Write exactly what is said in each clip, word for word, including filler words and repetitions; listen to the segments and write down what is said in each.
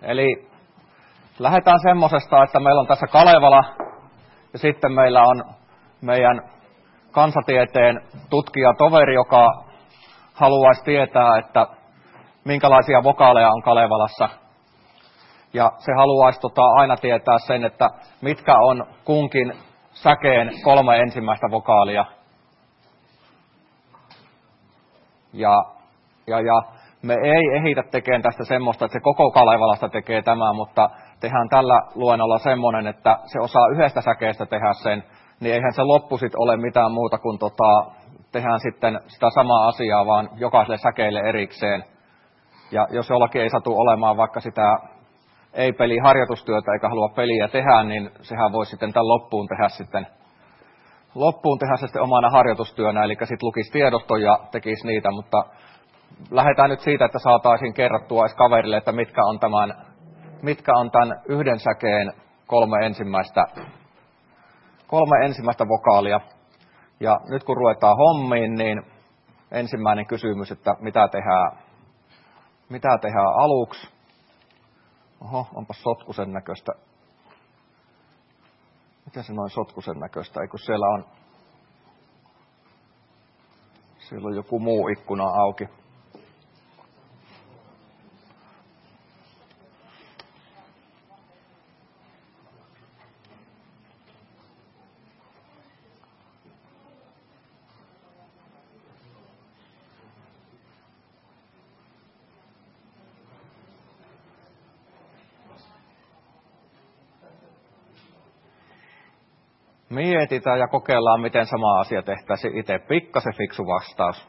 Eli lähdetään semmosesta, että meillä on tässä Kalevala ja sitten meillä on meidän kansatieteen tutkijatoveri, joka haluaisi tietää, että minkälaisia vokaaleja on Kalevalassa. Ja se haluaisi tota, aina tietää sen, että mitkä on kunkin säkeen kolme ensimmäistä vokaalia. Ja, ja, ja me ei ehitä tekemään tästä semmoista, että se koko Kalevalasta tekee tämän, mutta tehdään tällä luennolla semmoinen, että se osaa yhdestä säkeestä tehdä sen, niin eihän se loppu sit ole mitään muuta kuin tota, tehdään sitten sitä samaa asiaa, vaan jokaiselle säkeille erikseen. Ja jos jollakin ei satu olemaan vaikka sitä ei-peli harjoitustyötä eikä halua peliä tehdä, niin sehän voi sitten tämän loppuun tehdä sitten, loppuun tehdä se sitten omana harjoitustyönä, eli sitten lukisi tiedoston ja tekisi niitä, mutta lähdetään nyt siitä, että saataisiin kerrottua edes kaverille, että mitkä on tämän, mitkä on tämän yhden säkeen kolme ensimmäistä, kolme ensimmäistä vokaalia. Ja nyt kun ruvetaan hommiin, niin ensimmäinen kysymys, että mitä tehdään, mitä tehdään aluksi. Oho, onpas sotkusen näköistä. Miten se noin sotkusen näköistä? Eikö siellä on, siellä on joku muu ikkuna auki. Mietitään ja kokeillaan, miten sama asia tehtäisiin itse. Pikkasen fiksu vastaus.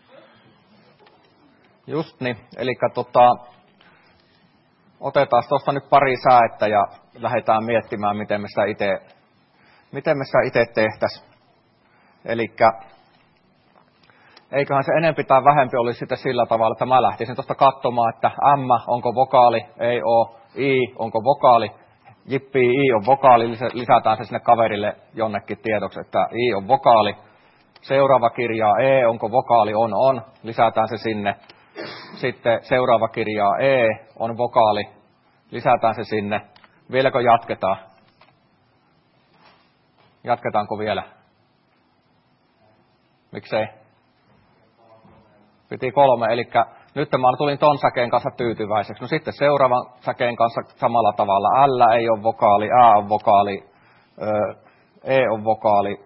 Just niin. Eli tota, otetaan tuosta nyt pari säettä ja lähdetään miettimään, miten me sitä itse, miten me sitä itse tehtäisiin. Eli eiköhän se enempi tai vähempi olisi sitten sillä tavalla, että mä lähtisin tuosta katsomaan, että M onko vokaali, ei oo, I onko vokaali. Jippi, I on vokaali, lisätään se sinne kaverille jonnekin tiedoksi, että I on vokaali. Seuraava kirja E, onko vokaali, on, on, lisätään se sinne. Sitten seuraava kirja E, on vokaali, lisätään se sinne. Vieläkö jatketaan? Jatketaanko vielä? Miksei? Piti kolme, eli nyt mä tulin ton säkeen kanssa tyytyväiseksi. No sitten seuraavan säkeen kanssa samalla tavalla. L ei ole vokaali, A on vokaali, E on vokaali,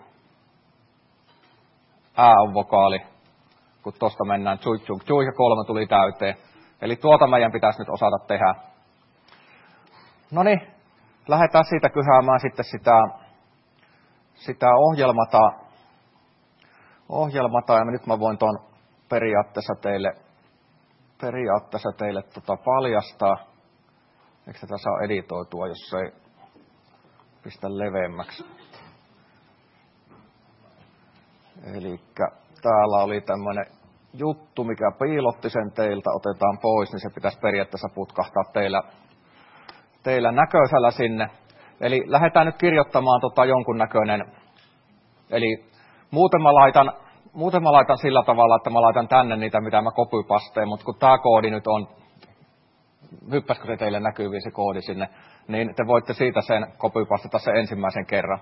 A on vokaali. Kun tosta mennään tsuik tsuik tsuik ja kolme tuli täyteen. Eli tuota meidän pitäisi nyt osata tehdä. No niin, lähdetään siitä kyhäämään sitten sitä, sitä ohjelmata. Ohjelmata ja nyt mä voin ton periaatteessa teille periaatteessa teille tota paljastaa. Eikö tätä saa editoitua, jos ei pistä leveämmäksi? Elikkä täällä oli tämmöinen juttu, mikä piilotti sen teiltä, otetaan pois, niin se pitäisi periaatteessa putkahtaa teillä, teillä näköisellä sinne. Eli lähdetään nyt kirjoittamaan tota jonkunnäköinen, eli muuten mä laitan Muuten mä laitan sillä tavalla, että mä laitan tänne niitä, mitä mä copypasteen, mutta kun tää koodi nyt on, hyppäskö se teille näkyviin se koodi sinne, niin te voitte siitä sen copypastata sen ensimmäisen kerran.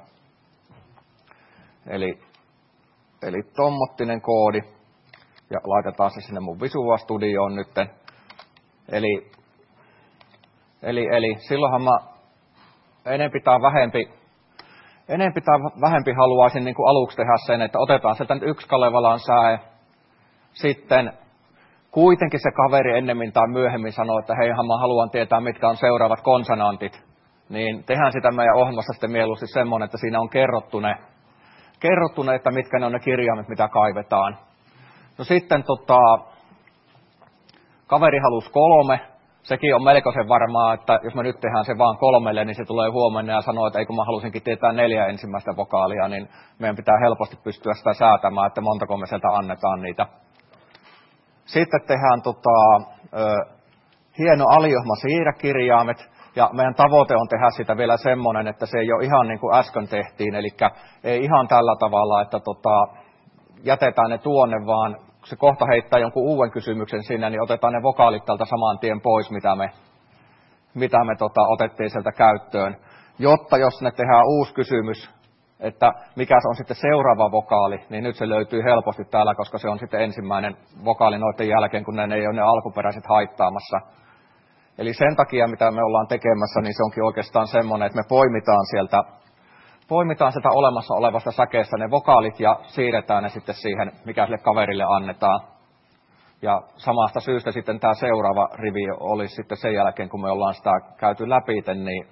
Eli, eli tommottinen koodi, ja laitetaan se sinne mun Visual Studioon nytten. Eli, eli, eli silloinhan mä enempi tai vähempi, Enempi tai vähempi haluaisin niin kuin aluksi tehdä sen, että otetaan sieltä nyt yksi Kalevalan säe. Sitten kuitenkin se kaveri ennemmin tai myöhemmin sanoo, että heihän mä haluan tietää, mitkä on seuraavat konsonantit. Niin tehdään sitä meidän ohjelmassa sitten mieluusti semmoinen, että siinä on kerrottu ne, kerrottu ne, että mitkä ne on ne kirjaimet, mitä kaivetaan. No sitten tota, kaveri halusi kolme. Sekin on melkoisen varmaa, että jos me nyt tehdään se vaan kolmelle, niin se tulee huomenna ja sanoo, että ei kun mä halusinkin tietää neljä ensimmäistä vokaalia, niin meidän pitää helposti pystyä sitä säätämään, että montako me sieltä annetaan niitä. Sitten tehdään tota, ö, hieno aliohma siirräkirjaimet, ja meidän tavoite on tehdä sitä vielä semmoinen, että se ei ole ihan niin kuin äsken tehtiin, eli ei ihan tällä tavalla, että tota, jätetään ne tuonne, vaan se kohta heittää jonkun uuden kysymyksen sinne, niin otetaan ne vokaalit tältä saman tien pois, mitä me, mitä me tota, otettiin sieltä käyttöön, jotta jos ne tehdään uusi kysymys, että mikä se on sitten seuraava vokaali, niin nyt se löytyy helposti täällä, koska se on sitten ensimmäinen vokaali noiden jälkeen, kun ne ei ole ne alkuperäiset haittaamassa. Eli sen takia, mitä me ollaan tekemässä, niin se onkin oikeastaan semmoinen, että me poimitaan sieltä, poimitaan sieltä olemassa olevasta säkeestä ne vokaalit ja siirretään ne sitten siihen, mikä sille kaverille annetaan. Ja samasta syystä sitten tämä seuraava rivi olisi sitten sen jälkeen, kun me ollaan sitä käyty läpi, niin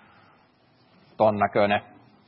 ton näköinen.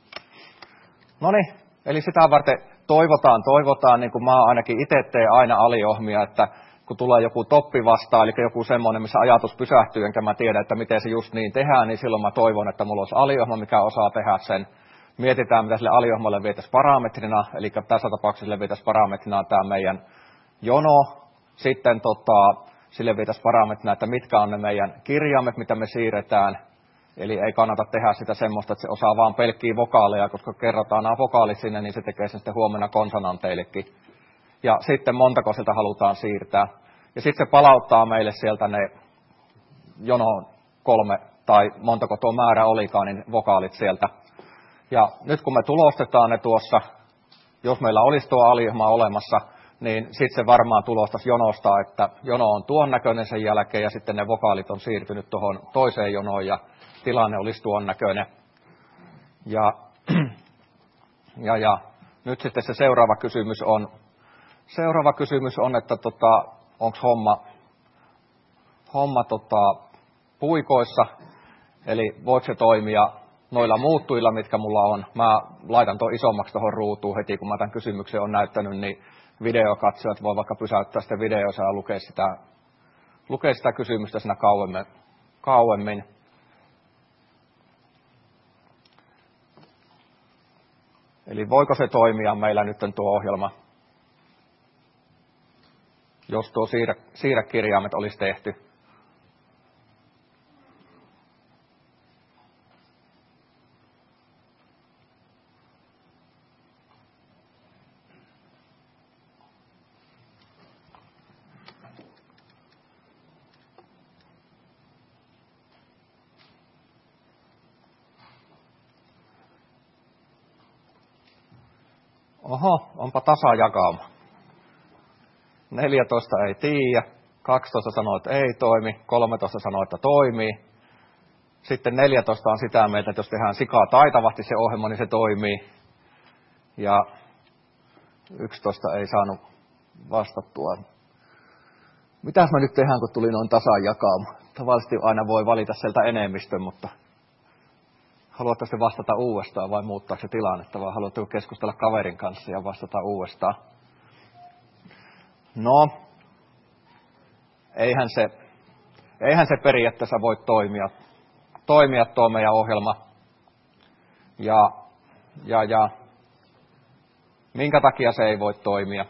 Noniin, eli sitä varten toivotaan, toivotaan, niin kuin mä ainakin itse teen aina aliohmia, että kun tulee joku toppi vastaan, eli joku semmoinen, missä ajatus pysähtyy, enkä mä tiedä, että miten se just niin tehdään, niin silloin mä toivon, että mulla olisi aliohma, mikä osaa tehdä sen. Mietitään, mitä sille aliohmalle vietäisiin parametrina, eli tässä tapauksessa sille vietäisiin parametrina tämä meidän jono. Sitten tota, sille vietäisiin parametrina, että mitkä on ne meidän kirjaimet, mitä me siirretään. Eli ei kannata tehdä sitä semmoista, että se osaa vaan pelkkiä vokaaleja, koska kerrotaan nämä vokaalit sinne, niin se tekee sen sitten huomenna konsonanteillekin. Ja sitten montako sieltä halutaan siirtää. Ja sitten se palauttaa meille sieltä ne jonoon kolme, tai montako tuo määrä olikaan, niin vokaalit sieltä. Ja nyt kun me tulostetaan ne tuossa, jos meillä olisi tuo aliohma olemassa, niin sitten se varmaan tulostaisi jonosta, että jono on tuon näköinen sen jälkeen, ja sitten ne vokaalit on siirtynyt tuohon toiseen jonoon, ja tilanne olisi tuon näköinen. Ja, ja, ja nyt sitten se seuraava kysymys on, seuraava kysymys on että tota, onko homma, homma tota, puikoissa, eli voiko se toimia noilla muuttujilla, mitkä mulla on. Mä laitan tuon isommaksi tuohon ruutuun heti, kun mä tämän kysymyksen on näyttänyt, niin videokatsojat voi vaikka pysäyttää sitä videossa ja lukea sitä, lukea sitä kysymystä siinä kauemmin. kauemmin. Eli voiko se toimia meillä nyt tuo ohjelma, jos tuo siirrä, siirräkirjaimet olisi tehty. Oho, onpa tasajakauma. neljätoista ei tiedä, kaksitoista sanoo, että ei toimi, kolmetoista sanoo, että toimii. Sitten neljätoista on sitä mieltä, että jos tehdään sikaa taitavasti se ohjelma, niin se toimii. Ja yksitoista ei saanut vastattua. Mitäs me nyt tehdään, kun tuli noin tasajakauma? Tavallisesti aina voi valita sieltä enemmistön, mutta haluatteko te vastata uudestaan vai muuttaa se tilannetta, vai haluatteko keskustella kaverin kanssa ja vastata uudestaan? No, eihän se, eihän se periaatteessa voi toimia, toimia tuo meidän ohjelma. Ja, ja, ja minkä takia se ei voi toimia?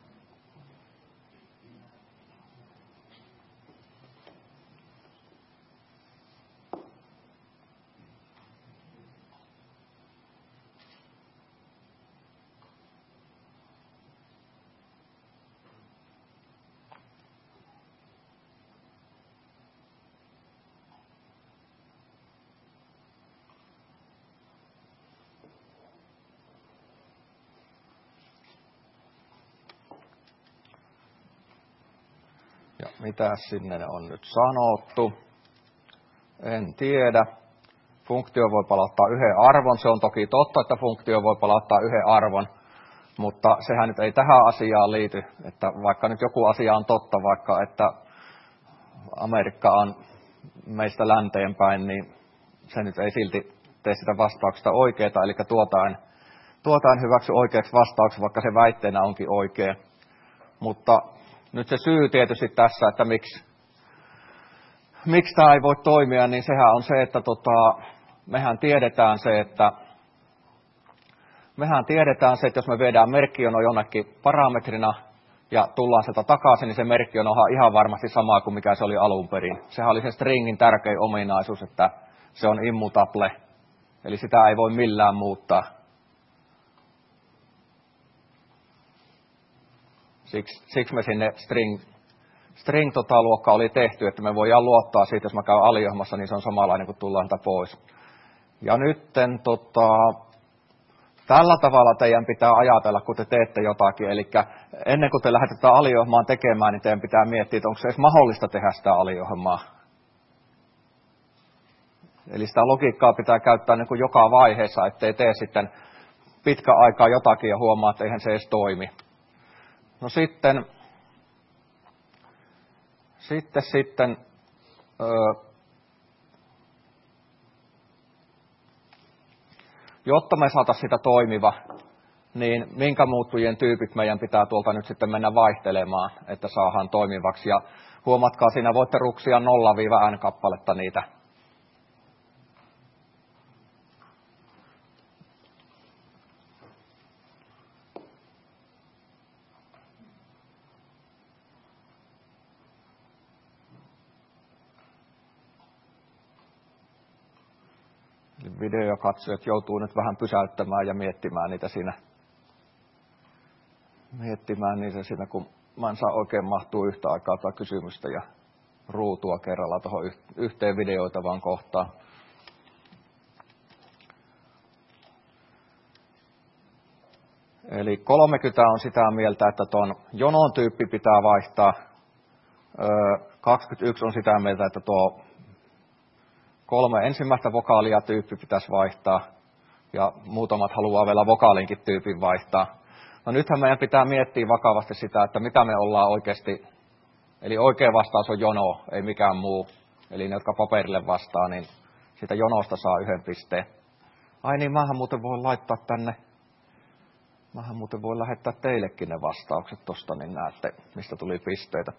Ja mitä sinne on nyt sanottu? En tiedä. Funktio voi palauttaa yhden arvon. Se on toki totta, että funktio voi palauttaa yhden arvon, mutta sehän nyt ei tähän asiaan liity. Että vaikka nyt joku asia on totta, vaikka että Amerikka on meistä länteen päin, niin se nyt ei silti tee sitä vastauksesta oikeaa. Eli tuota en, tuota en hyväksy oikeaksi vastaukseksi, vaikka se väitteenä onkin oikea. Mutta nyt se syy tietysti tässä, että miksi, miksi tämä ei voi toimia, niin sehän on se, että tota, mehän tiedetään se, että mehän tiedetään se, että jos me viedään merkkijono jonnekin parametrina ja tullaan sieltä takaisin, niin se merkkijono on ihan varmasti sama kuin mikä se oli alun perin. Sehän oli sen stringin tärkein ominaisuus, että se on immutable, eli sitä ei voi millään muuttaa. Siksi, siksi me sinne string, string-luokka oli tehty, että me voidaan luottaa siitä, jos mä käyn aliohjelmassa, niin se on samanlainen kuin tullaan sitä pois. Ja nytten tota, tällä tavalla teidän pitää ajatella, kun te teette jotakin. Eli ennen kuin te lähdette aliohjelmaan tekemään, niin teidän pitää miettiä, että onko se edes mahdollista tehdä sitä aliohjelmaa. Eli sitä logiikkaa pitää käyttää niin kuin joka vaiheessa, ettei tee sitten pitkä aikaa jotakin ja huomaa, että eihän se edes toimi. No sitten, sitten, sitten öö, jotta me saataisiin sitä toimiva, niin minkä muuttujien tyypit meidän pitää tuolta nyt sitten mennä vaihtelemaan, että saadaan toimivaksi. Ja huomatkaa, siinä voitte ruksia nolla n kappaletta niitä. Videokatsojat joutuu nyt vähän pysäyttämään ja miettimään niitä siinä, miettimään niitä siinä, kun mä en saa oikein mahtua yhtä aikaa tai kysymystä ja ruutua kerralla tuohon yhteen videoitavaan kohtaan. Eli kolmekymmentä on sitä mieltä, että tuon jonon tyyppi pitää vaihtaa. kaksikymmentäyksi on sitä mieltä, että tuo kolme ensimmäistä vokaalia tyyppi pitäisi vaihtaa, ja muutamat haluaa vielä vokaalinkin tyypin vaihtaa. No nythän meidän pitää miettiä vakavasti sitä, että mitä me ollaan oikeasti, eli oikea vastaus on jono, ei mikään muu. Eli ne, jotka paperille vastaa, niin siitä jonosta saa yhden pisteen. Ai niin, mähän muuten voi laittaa tänne, mähän muuten voi lähettää teillekin ne vastaukset tosta, niin näette, mistä tuli pisteitä.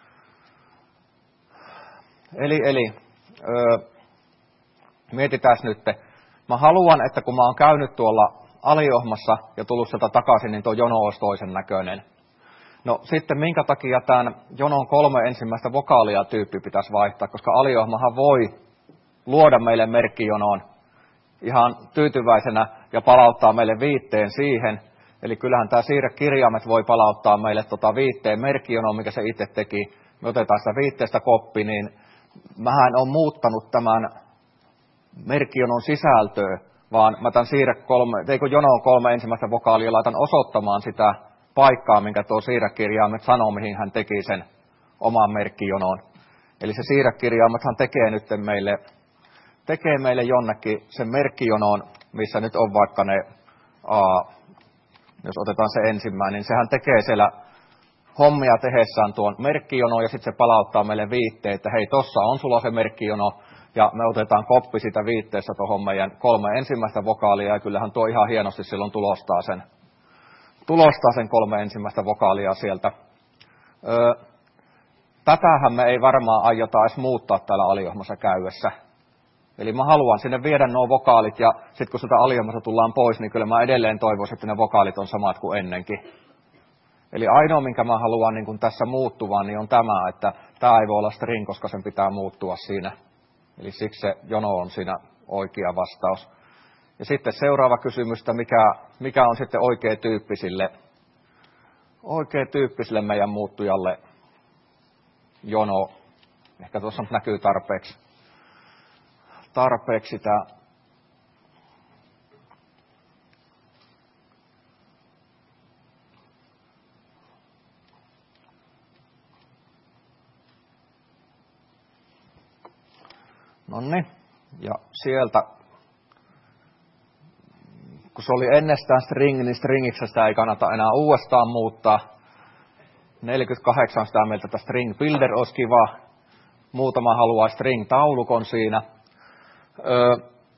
Eli, eli öö, mietitään nyt. Mä haluan, että kun mä oon käynyt tuolla aliohmassa ja tullut sieltä takaisin, niin tuo jono olisi toisen näköinen. No sitten minkä takia tämän jonon kolme ensimmäistä vokaalia tyyppi pitäisi vaihtaa, koska aliohmahan voi luoda meille merkkijonoon ihan tyytyväisenä ja palauttaa meille viitteen siihen. Eli kyllähän tämä siirrekirjaimet voi palauttaa meille tota viitteen merkkijonoon, mikä se itse teki. Me otetaan sitä viitteestä koppi, niin mähän on muuttanut tämän merkkijonon sisältöä, vaan mä tämän siirre kolme, teikö jonoon kolme ensimmäistä vokaalia, laitan osoittamaan sitä paikkaa, minkä tuo siirrekirjaimet sanoo, mihin hän teki sen oman merkkijonon. Eli se siirrekirjaimethan tekee nyt meille, tekee meille jonnekin sen merkkijonon, missä nyt on vaikka ne, aa, jos otetaan se ensimmäinen, niin sehän tekee siellä hommia tehessään tuon merkkijonon ja sitten se palauttaa meille viitteen, että hei, tossa on sulla se merkkijono, ja me otetaan koppi sitä viitteessä tuohon meidän kolme ensimmäistä vokaalia, ja kyllähän tuo ihan hienosti silloin tulostaa sen, tulostaa sen kolme ensimmäistä vokaalia sieltä. Öö, tätähän me ei varmaan aiota edes muuttaa täällä aliohjelmassa käydessä. Eli mä haluan sinne viedä nuo vokaalit, ja sitten kun sitä aliohjelmassa tullaan pois, niin kyllä mä edelleen toivoisin, että ne vokaalit on samat kuin ennenkin. Eli ainoa, minkä mä haluan niin kun tässä muuttuvan, niin on tämä, että tämä ei voi olla string, koska sen pitää muuttua siinä. Eli siksi se jono on siinä oikea vastaus. Ja sitten seuraava kysymys, mikä, mikä on sitten oikea tyyppi sille, oikea tyyppi sille meidän muuttujalle jono. Ehkä tuossa näkyy tarpeeksi, tarpeeksi sitä. Nonni, ja sieltä, kun se oli ennestään string, niin stringiksi sitä ei kannata enää uudestaan muuttaa. neljäkymmentäkahdeksan sitä mieltä, että string builder olisi kiva. Muutama haluaa string taulukon siinä. Öö,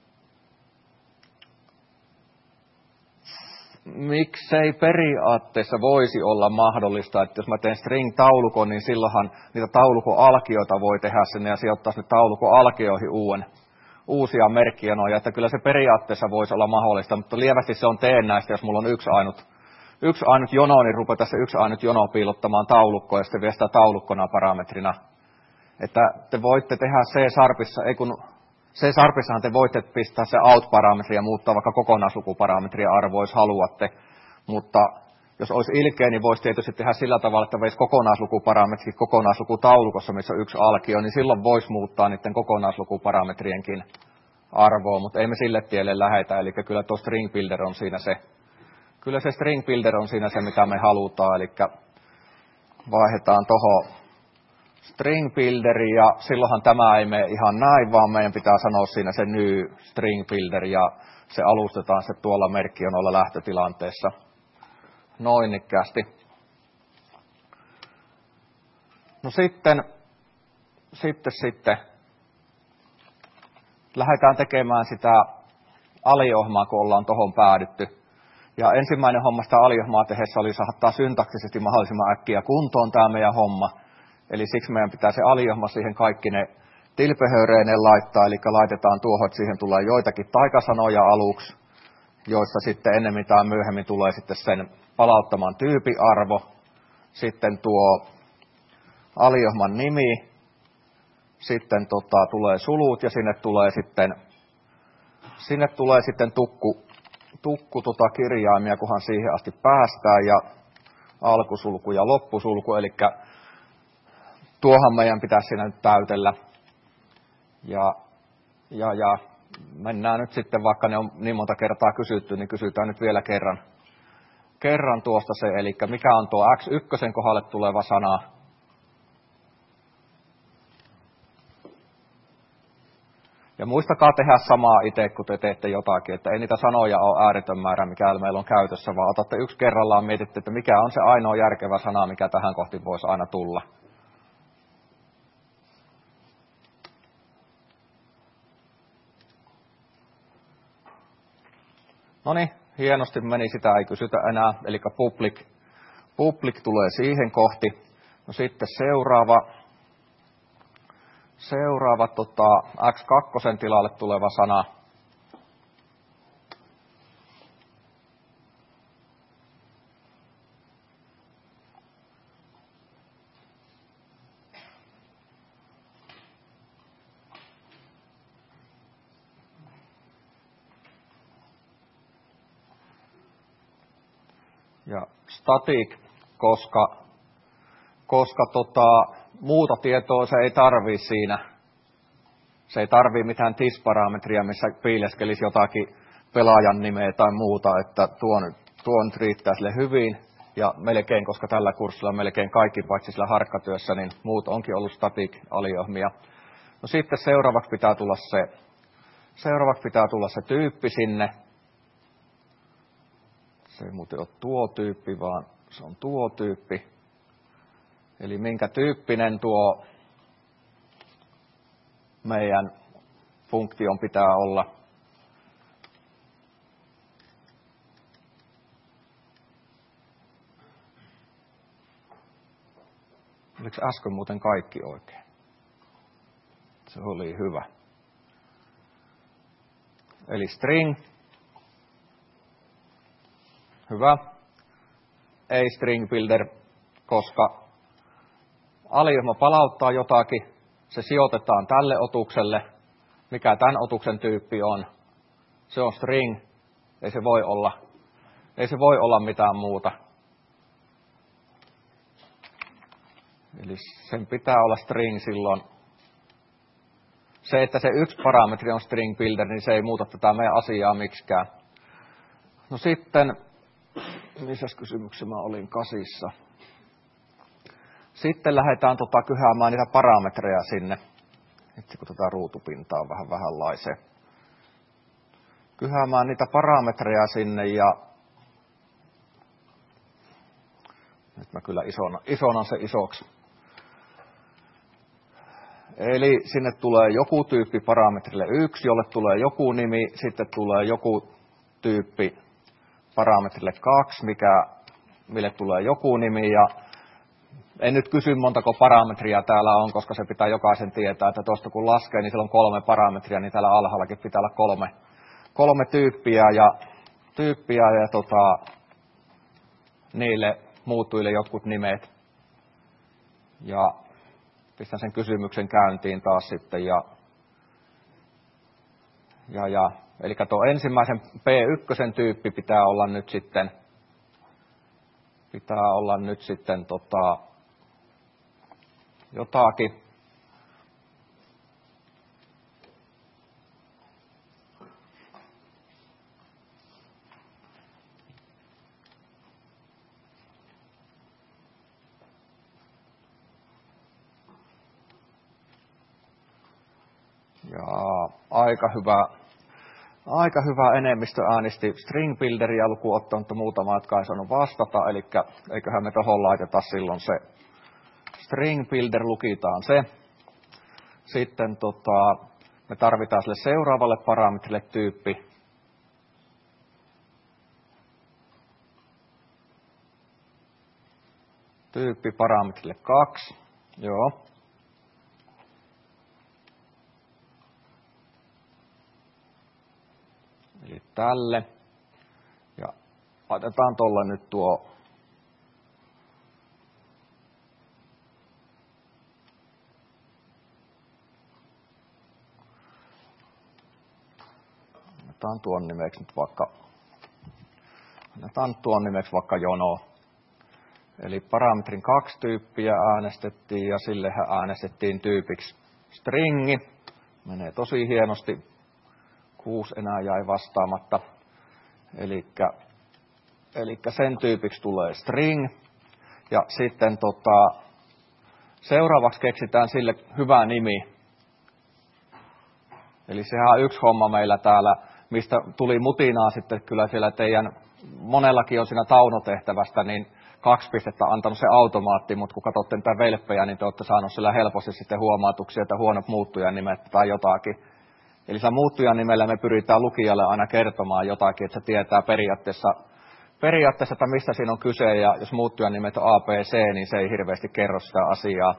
miksei periaatteessa voisi olla mahdollista, että jos mä teen string-taulukon, niin silloinhan niitä taulukon-alkioita voi tehdä sinne ja sijoittaa sinne taulukon-alkioihin uuden, uusia merkkijonoja, että kyllä se periaatteessa voisi olla mahdollista, mutta lievästi se on teennäistä, jos mulla on yksi ainut, yksi ainut jono, niin rupeaa se yksi ainut jono piilottamaan taulukkoa ja sitten vie sitä taulukkona parametrina. Että te voitte tehdä C-sharpissa, ei kun C-sharpissahan te voitte pistää se out-parametri ja muuttaa vaikka kokonaislukuparametria arvo, jos haluatte, mutta jos olisi ilkeä, niin voisi tietysti tehdä sillä tavalla, että veisi kokonaislukuparametrit kokonaislukutaulukossa, missä on yksi alkio, niin silloin voisi muuttaa niiden kokonaislukuparametrienkin arvoa, mutta ei me sille tielle lähetä, eli kyllä tuo string builder on siinä se, kyllä se string builder on siinä se, mitä me halutaan, eli vaihdetaan tuohon string builderi, ja silloinhan tämä ei mene ihan näin, vaan meidän pitää sanoa siinä se new string builder, ja se alustetaan se tuolla merkkionoilla lähtötilanteessa. Noin ikkästi. No sitten, sitten, sitten lähdetään tekemään sitä aliohmaa, kun ollaan tuohon päädytty. Ja ensimmäinen homma sitä aliohmaa tehdessä oli saattaa syntaksisesti mahdollisimman äkkiä kuntoon tämä meidän homma. Eli siksi meidän pitää se aliohma siihen kaikki ne tilpehööreineen laittaa, eli laitetaan tuohon, että siihen tulee joitakin taikasanoja aluksi, joissa sitten ennemmin tai myöhemmin tulee sitten sen palauttaman tyypiarvo, sitten tuo aliohman nimi, sitten tota, tulee sulut ja sinne tulee sitten, sinne tulee sitten tukku, tukku tota kirjaimia, kunhan siihen asti päästään, ja alkusulku ja loppusulku, eli tuohan meidän pitäisi siinä nyt täytellä. Ja, ja, ja mennään nyt sitten, vaikka ne on niin monta kertaa kysytty, niin kysytään nyt vielä kerran, kerran tuosta se, eli mikä on tuo X yksi kohdalle tuleva sana. Ja muistakaa tehdä samaa itse, kun te teette jotakin, että ei niitä sanoja ole ääretön määrä, mikä meillä on käytössä, vaan otatte yksi kerrallaan, mietitte, että mikä on se ainoa järkevä sana, mikä tähän kohti voisi aina tulla. No niin, hienosti meni, sitä ei kysytä enää, eli public, public tulee siihen kohti. No sitten seuraava, seuraava tota, X kaksi tilalle tuleva sana. Ja static, koska, koska tota, muuta tietoa se ei tarvii siinä. Se ei tarvii mitään tis-parametria, missä piileskelisi jotakin pelaajan nimeä tai muuta, että tuon, tuon riittää sille hyvin. Ja melkein, koska tällä kurssilla melkein kaikki paitsi sillä harkkatyössä, niin muut onkin ollut static-aliohmia. No sitten seuraavaksi pitää tulla se, seuraavaksi pitää tulla se tyyppi sinne. Se ei muuten ole tuo tyyppi, vaan se on tuo tyyppi. Eli minkä tyyppinen tuo meidän funktion pitää olla. Oliko äsken muuten kaikki oikein? Se oli hyvä. Eli string. Hyvä. Ei string builder, koska aliohma palauttaa jotakin, se sijoitetaan tälle otukselle, mikä tämän otuksen tyyppi on. Se on string, ei se voi olla, ei se voi olla mitään muuta. Eli sen pitää olla string silloin. Se, että se yksi parametri on string builder, niin se ei muuta tätä meidän asiaa miksikään. No sitten, missäs kysymyksessä mä olin kasissa? Sitten lähdetään tota kyhäämään niitä parametreja sinne. Itse kun tätä ruutupintaa on vähän vähänlaiseen. Kyhäämään niitä parametreja sinne ja nyt mä kyllä isona, isonan se isoksi. Eli sinne tulee joku tyyppi parametrille yksi, jolle tulee joku nimi, sitten tulee joku tyyppi parametrille kaksi, mikä, mille tulee joku nimi, ja en nyt kysy montako parametria täällä on, koska se pitää jokaisen tietää, että tuosta kun laskee, niin siellä on kolme parametria, niin täällä alhaallakin pitää olla kolme, kolme tyyppiä, ja, tyyppiä ja tota, niille muuttuille jotkut nimet. Ja pistän sen kysymyksen käyntiin taas sitten, ja, ja, ja eli tuo ensimmäisen P yksi tyyppi pitää olla nyt sitten pitää olla nyt sitten tota, jotakin. Ja aika hyvä, aika hyvä enemmistö äänesti string builderia lukuun ottamatta muutama, jotka ei saanut vastata, eli eiköhän me tohon laiteta silloin se string builder, lukitaan se. Sitten tota, me tarvitaan sille seuraavalle parametrille tyyppi. Tyyppi parametrille kaksi, joo. Eli tälle. Ja laitetaan tuolla nyt tuo annetaan tuon nimeksi nyt vaikka annetaan tuon nimeksi vaikka jono. Eli parametrin kaksi tyyppiä äänestettiin ja sillehän äänestettiin tyypiksi stringi. Menee tosi hienosti. Kuusi enää jäi vastaamatta. Elikkä, elikkä sen tyypiksi tulee string. Ja sitten tota, seuraavaksi keksitään sille hyvä nimi. Eli sehän on yksi homma meillä täällä, mistä tuli mutinaa sitten kyllä siellä teidän, monellakin on siinä taunotehtävästä, niin kaksi pistettä antanut se automaatti, mutta kun katsotte niitä velppejä, niin te olette saaneet siellä helposti sitten huomautuksia, että huonot muuttujan nimet tai jotakin. Eli sillä muuttujan nimellä me pyritään lukijalle aina kertomaan jotakin, että se tietää periaatteessa, periaatteessa, että mistä siinä on kyse, ja jos muuttujan nimet on A B C, niin se ei hirveästi kerro sitä asiaa.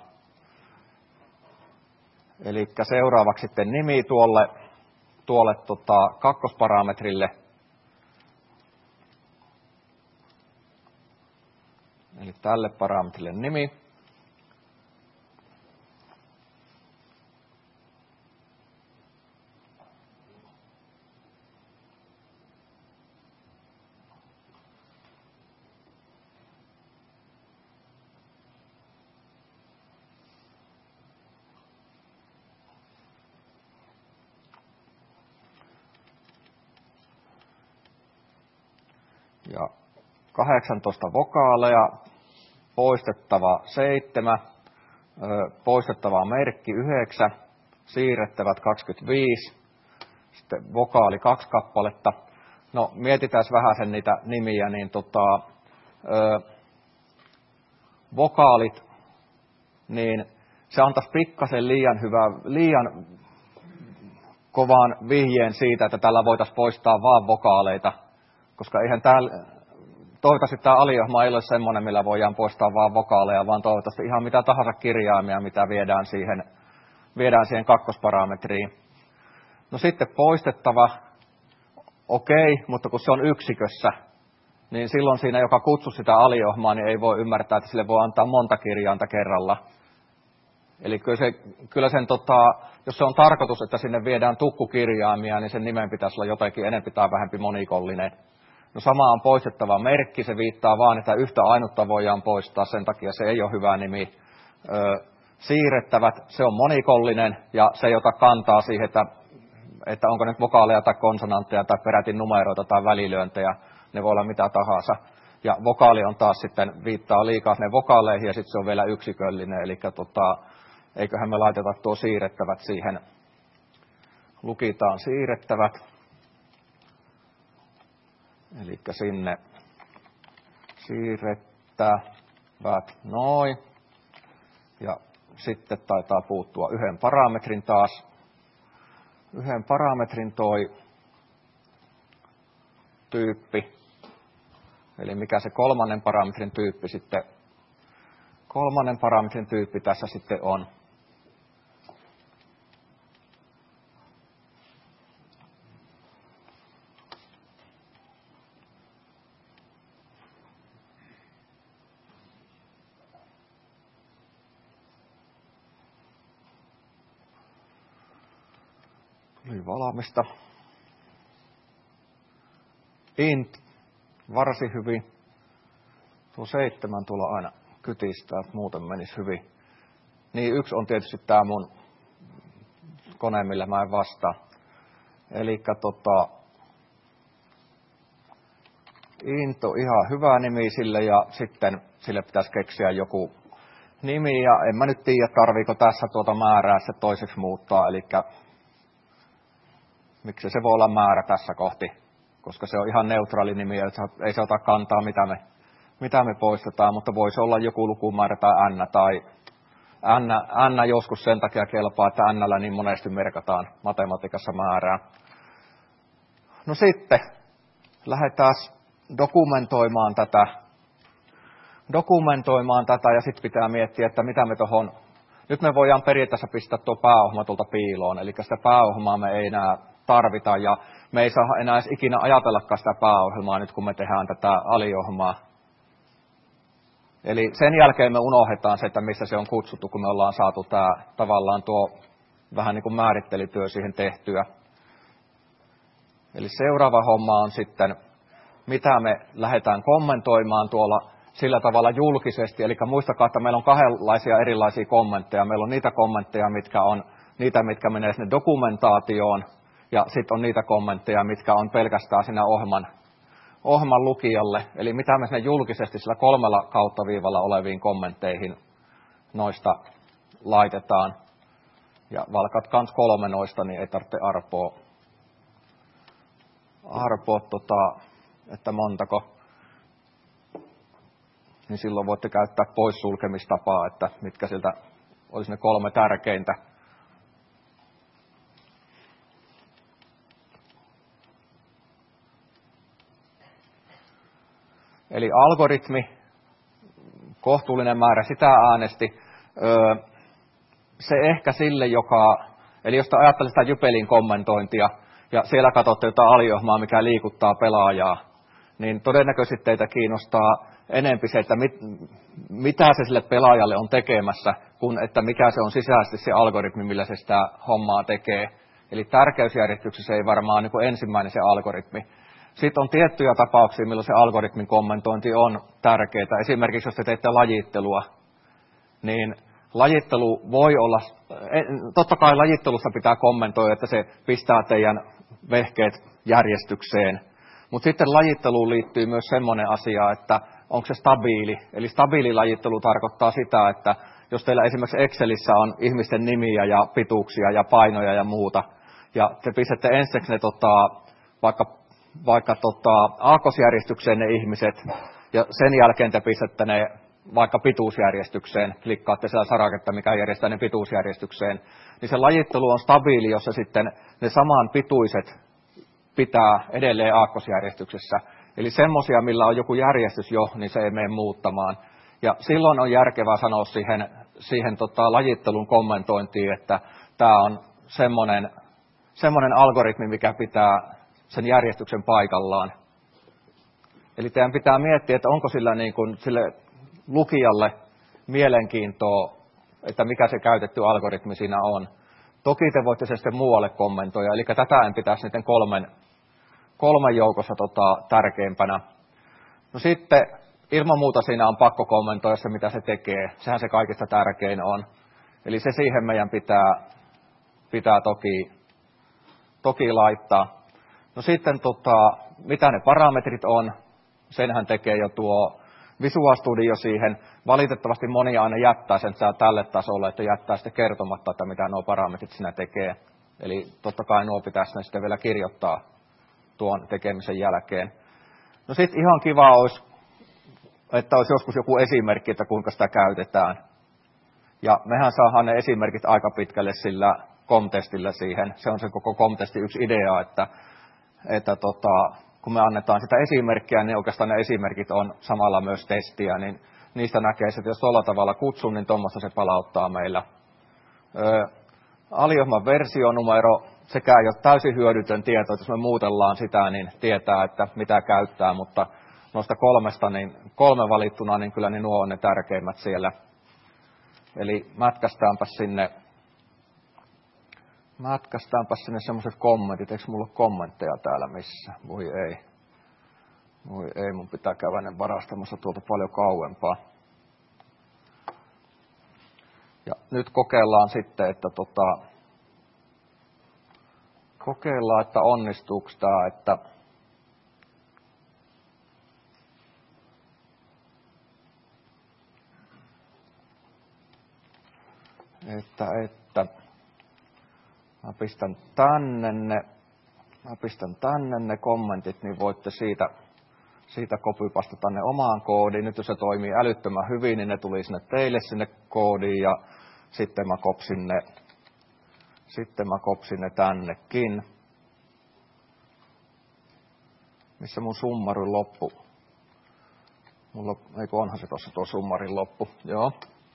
Eli seuraavaksi sitten nimi tuolle, tuolle tota, kakkosparametrille. Eli tälle parametrille nimi. Ja kahdeksantoista vokaaleja, poistettava seitsemän, poistettava merkki yhdeksän, siirrettävät kaksikymmentäviisi, sitten vokaali kaksi kappaletta. No mietitään vähän sen niitä nimiä, niin tota, ö, vokaalit, niin se antaisi pikkasen liian hyvää, liian kovan vihjeen siitä, että tällä voitaisiin poistaa vaan vokaaleita. Koska eihän täällä, toivottavasti tämä aliohjelma ei ole semmoinen, millä voidaan poistaa vaan vokaaleja, vaan toivottavasti ihan mitä tahansa kirjaimia, mitä viedään siihen, viedään siihen kakkosparametriin. No sitten poistettava, okei, okay, mutta kun se on yksikössä, niin silloin siinä, joka kutsuu sitä aliohjelmaa, niin ei voi ymmärtää, että sille voi antaa monta kirjainta kerralla. Eli kyllä, se, kyllä sen, tota, jos se on tarkoitus, että sinne viedään tukkukirjaimia, niin sen nimen pitäisi olla jotenkin enempi tai vähempi monikollinen. No sama on poistettava merkki, se viittaa vaan, että yhtä ainutta voidaan poistaa, sen takia se ei ole hyvä nimi. Ö, siirrettävät, se on monikollinen ja se ei ota kantaa siihen, että, että onko nyt vokaaleja tai konsonantteja tai peräti numeroita tai välilyöntejä, ne voi olla mitä tahansa. Ja vokaali on taas sitten, viittaa liikaa ne vokaaleihin ja sitten se on vielä yksiköllinen, eli tota, eiköhän me laiteta tuo siirrettävät siihen, lukitaan siirrettävät. Eli sinne siirrettävät noin. Ja sitten taitaa puuttua yhden parametrin taas. Yhden parametrin toi tyyppi. Eli mikä se kolmannen parametrin tyyppi sitten, kolmannen parametrin tyyppi tässä sitten on. Tuli valmista. Int, varsin hyvin. Tuo seitsemän tuolla aina kytistää, että muuten menisi hyvin. Niin yksi on tietysti tämä mun kone, millä mä en vastaa. Elikkä tota, Into, ihan hyvä nimi sille, ja sitten sille pitäisi keksiä joku nimi, ja en mä nyt tiedä, tarviiko tässä tuota määrää se toiseksi muuttaa, eli miksi se voi olla määrä tässä kohti, koska se on ihan neutraali nimi, ja ei se ota kantaa, mitä me, mitä me poistetaan, mutta voisi olla joku lukumäärä tai n, tai n, n joskus sen takia kelpaa, että n:llä niin monesti merkataan matematiikassa määrää. No sitten lähdetään dokumentoimaan tätä, dokumentoimaan tätä ja sitten pitää miettiä, että mitä me tuohon, nyt me voidaan periaatteessa pistää tuo pääohjelma tuolta piiloon, eli sitä pääohjelmaa me ei enää tarvita ja me ei saa enää edes ikinä ajatellakaan sitä pääohjelmaa nyt, kun me tehdään tätä aliohjelmaa. Eli sen jälkeen me unohdetaan se, että missä se on kutsuttu, kun me ollaan saatu tämä tavallaan tuo vähän niin kuin määrittelytyö siihen tehtyä. Eli seuraava homma on sitten, mitä me lähdetään kommentoimaan tuolla sillä tavalla julkisesti. Eli muistakaa, että meillä on kahdenlaisia erilaisia kommentteja. Meillä on niitä kommentteja, mitkä on niitä, mitkä menee sinne dokumentaatioon. Ja sitten on niitä kommentteja, mitkä on pelkästään siinä ohjelman, ohjelman lukijalle. Eli mitä me sinne julkisesti sillä kolmella kauttaviivalla oleviin kommentteihin noista laitetaan. Ja valkat kans kolme noista, niin ei tarvitse arpoa. arpoa tota, että montako. Niin silloin voitte käyttää poissulkemistapaa, että mitkä siltä olisi ne kolme tärkeintä. Eli algoritmi, kohtuullinen määrä, sitä äänesti. Öö, se ehkä sille, joka, eli jos ajattelee sitä Jypelin kommentointia, ja siellä katsotte jotain aliohjelmaa, mikä liikuttaa pelaajaa, niin todennäköisesti teitä kiinnostaa enempi se, että mit, mitä se sille pelaajalle on tekemässä, kuin että mikä se on sisäisesti se algoritmi, millä se sitä hommaa tekee. Eli tärkeysjärjestyksessä ei varmaan niin kuin ensimmäinen se algoritmi. Sitten on tiettyjä tapauksia, milloin se algoritmin kommentointi on tärkeää. Esimerkiksi jos te teette lajittelua, niin lajittelu voi olla, totta kai lajittelussa pitää kommentoida, että se pistää teidän vehkeet järjestykseen. Mutta sitten lajitteluun liittyy myös semmoinen asia, että onko se stabiili. Eli stabiili lajittelu tarkoittaa sitä, että jos teillä esimerkiksi Excelissä on ihmisten nimiä ja pituuksia ja painoja ja muuta, ja te pistätte ensiksi ne tota, vaikka, vaikka tota, aakkosjärjestykseen ne ihmiset, ja sen jälkeen te pistätte ne vaikka pituusjärjestykseen, klikkaatte siellä saraketta, mikä järjestää ne pituusjärjestykseen, niin se lajittelu on stabiili, jossa sitten ne saman pituiset pitää edelleen aakkosjärjestyksessä. Eli semmoisia, millä on joku järjestys jo, niin se ei mene muuttamaan. Ja silloin on järkevää sanoa siihen, siihen tota, lajittelun kommentointiin, että tämä on semmoinen, semmoinen algoritmi, mikä pitää sen järjestyksen paikallaan. Eli teidän pitää miettiä, että onko sillä niin kuin, sille lukijalle mielenkiintoa, että mikä se käytetty algoritmi siinä on. Toki te voitte sen sitten muualle kommentoida, eli tätä en pitäisi niiden kolmen, kolmen joukossa tota, tärkeimpänä. No sitten ilman muuta siinä on pakko kommentoida se, mitä se tekee. Sehän se kaikista tärkein on. Eli se siihen meidän pitää, pitää toki, toki laittaa. No sitten tota, mitä ne parametrit on, senhän tekee jo tuo Visual Studio siihen. Valitettavasti moni aina jättää sen tälle tasolle, että jättää sitten kertomatta, että mitä nuo parametrit siinä tekee. Eli totta kai nuo pitäisi sitten vielä kirjoittaa tuon tekemisen jälkeen. No sitten ihan kiva olisi, että olisi joskus joku esimerkki, että kuinka sitä käytetään. Ja mehän saadaan ne esimerkit aika pitkälle sillä komtestillä siihen. Se on se koko komtesti yksi idea, että, että tota, kun me annetaan sitä esimerkkiä, niin oikeastaan ne esimerkit on samalla myös testiä, niin niistä näkee, että jos tuolla tavalla kutsun, niin tuommoista se palauttaa meillä. Öö, aliohjelman versionumero, sekä ei ole täysin hyödytön tieto, että jos me muutellaan sitä, niin tietää, että mitä käyttää, mutta noista kolmesta, niin kolme valittuna, niin kyllä niin nuo on ne tärkeimmät siellä. Eli mätkästäänpä sinne, mätkästäänpä sinne semmoiset kommentit, eikö mulla ole kommentteja täällä missä? Voi ei. Voi ei, mun pitää käydä ne varastamassa tuolta paljon kauempaa. Ja nyt kokeillaan sitten, että tota, kokeillaan, että onnistuuko tämä, että että, että mä pistän tänne ne, mä pistän tänne ne kommentit, niin voitte siitä, siitä kopipastata ne omaan koodiin. Nyt jos se toimii älyttömän hyvin, niin ne tuli sinne teille sinne koodiin ja sitten mä kopsin ne, sitten mä kopsin ne tännekin. Missä mun summarin loppu? Mulla, eikö onhan se tuossa tuo summarin loppu, joo.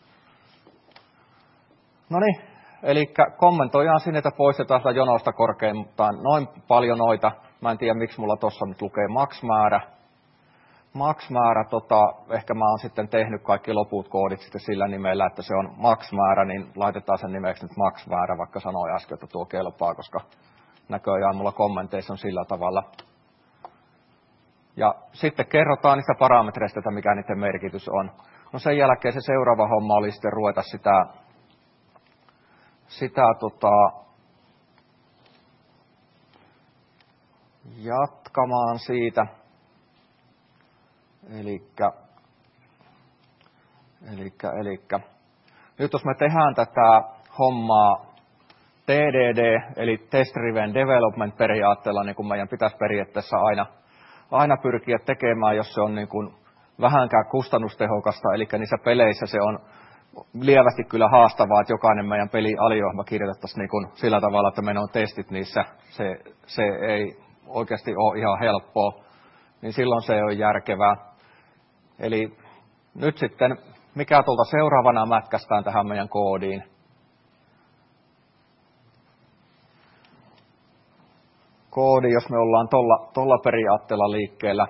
Noniin, eli kommentoidaan sinne, että poistetaan sitä jonosta korkeintaan noin paljon noita. Mä en tiedä, miksi mulla tuossa nyt lukee max-määrä. Max-määrä, tota, ehkä mä oon sitten tehnyt kaikki loput koodit sitten sillä nimellä, että se on max-määrä, niin laitetaan sen nimeksi nyt max-määrä, vaikka sanoin äsken, että tuo kelpaa, koska näköjään mulla kommenteissa on sillä tavalla. Ja sitten kerrotaan niistä parametreista, että mikä niiden merkitys on. No sen jälkeen se seuraava homma oli sitten ruveta sitä, sitä tota, jatkamaan siitä. Elikkä, elikkä, elikkä. Nyt jos me tehdään tätä hommaa T D D, eli Test Driven Development periaatteella, niin kuin meidän pitäisi periaatteessa aina, aina pyrkiä tekemään, jos se on niin kuin vähänkään kustannustehokasta, eli niissä peleissä se on lievästi kyllä haastavaa, että jokainen meidän peli aliohjelma kirjoitettaisiin niin kuin sillä tavalla, että meillä on testit niissä, se, se ei oikeasti ole ihan helppoa, niin silloin se on järkevää. Eli nyt sitten, mikä tuolta seuraavana mätkästään tähän meidän koodiin. Koodi, jos me ollaan tuolla, tuolla periaatteella liikkeellä.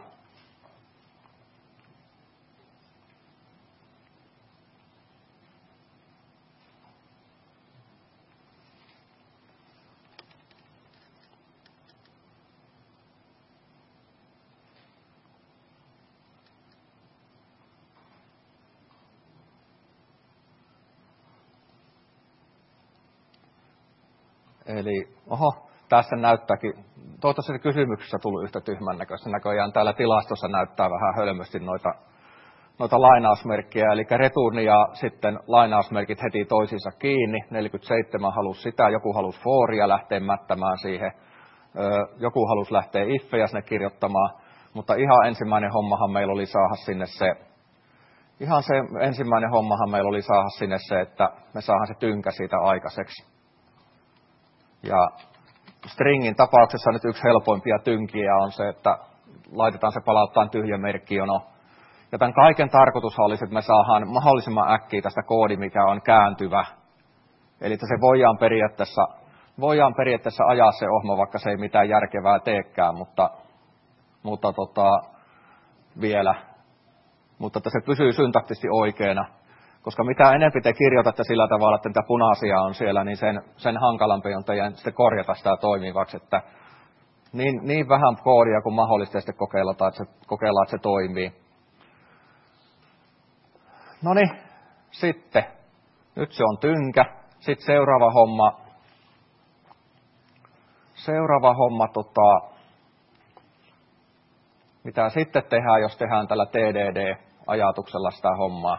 Eli, oho, tässä näyttääkin, toivottavasti se kysymyksessä tullut yhtä tyhmän näköistä. Näköjään täällä tilastossa näyttää vähän hölmösti noita, noita lainausmerkkejä, eli return ja sitten lainausmerkit heti toisiinsa kiinni. neljäkymmentäseitsemän halusi sitä, joku halusi foria lähteä mättämään siihen, joku halusi lähteä iffejä sinne kirjoittamaan, mutta ihan ensimmäinen hommahan meillä oli saada sinne se, ihan se ensimmäinen hommahan meillä oli saada sinne se, että me saadaan se tynkä siitä aikaiseksi. Ja stringin tapauksessa nyt yksi helpoimpia tynkiä on se, että laitetaan se palauttaa tyhjä merkkijono. Ja tämän kaiken tarkoitus olisi, että me saadaan mahdollisimman äkkiä tästä koodi, mikä on kääntyvä. Eli että se voidaan periaatteessa, voidaan periaatteessa ajaa se ohjelma, vaikka se ei mitään järkevää teekään, mutta, mutta tota, vielä. Mutta että se pysyy syntaktisesti oikeana. Koska mitä enemmän te kirjoitatte sillä tavalla, että mitä punaisia on siellä, niin sen, sen hankalampi on teidän sitten korjata sitä toimivaksi. Että niin, niin vähän koodia kuin mahdollista sitten kokeillaan, että se, kokeillaan, että se toimii. No niin, sitten. Nyt se on tynkä. Sitten seuraava homma. Seuraava homma, tota, mitä sitten tehdään, jos tehdään tällä T D D-ajatuksella sitä hommaa.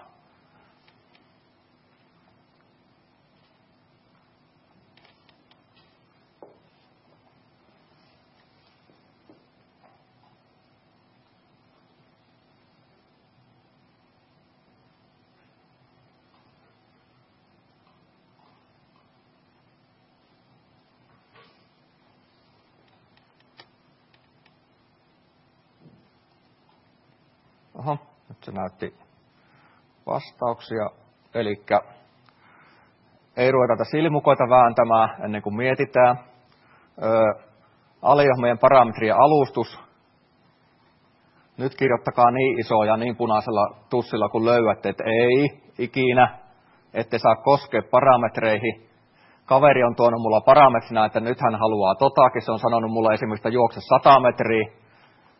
Oho, nyt se näytti vastauksia, eli ei ruveta tätä silmukoita vääntämään ennen kuin mietitään. Aliohjelmien parametrien alustus. Nyt kirjoittakaa niin isoja, niin punaisella tussilla kun löydätte, että ei ikinä, ette saa koskea parametreihin. Kaveri on tuonut mulla parametrina, että nyt hän haluaa totakin. Se on sanonut mulle esimerkiksi, että juokse sata metriä.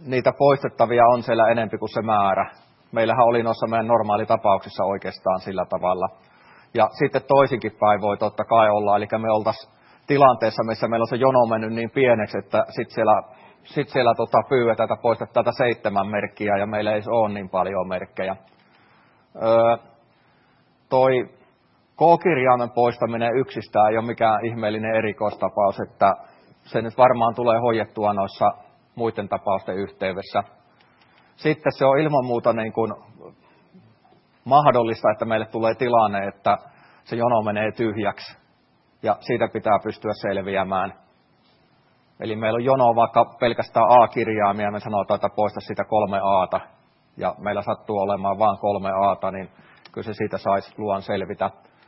niitä poistettavia on siellä enempi kuin se määrä. Meillähän oli noissa meidän normaalitapauksissa oikeastaan sillä tavalla. Ja sitten toisinkin päin voi totta kai olla, eli me oltaisiin tilanteessa, missä meillä on se jono mennyt niin pieneksi, että sitten siellä, sit siellä tota, pyydetään, että poistat täältä seitsemän merkkiä, ja meillä ei ole niin paljon merkkejä. Öö, toi K-kirjaimen poistaminen yksistään ei ole mikään ihmeellinen erikoistapaus, että se nyt varmaan tulee hoidettua noissa muiden tapausten yhteydessä. Sitten se on ilman muuta niin kuin mahdollista, että meille tulee tilanne, että se jono menee tyhjäksi ja siitä pitää pystyä selviämään. Eli meillä on jono vaikka pelkästään A-kirjaimia ja me sanotaan, että poista siitä kolme A:ta ja meillä sattuu olemaan vain kolme A:ta, niin kyllä se siitä saisi luon selvitä.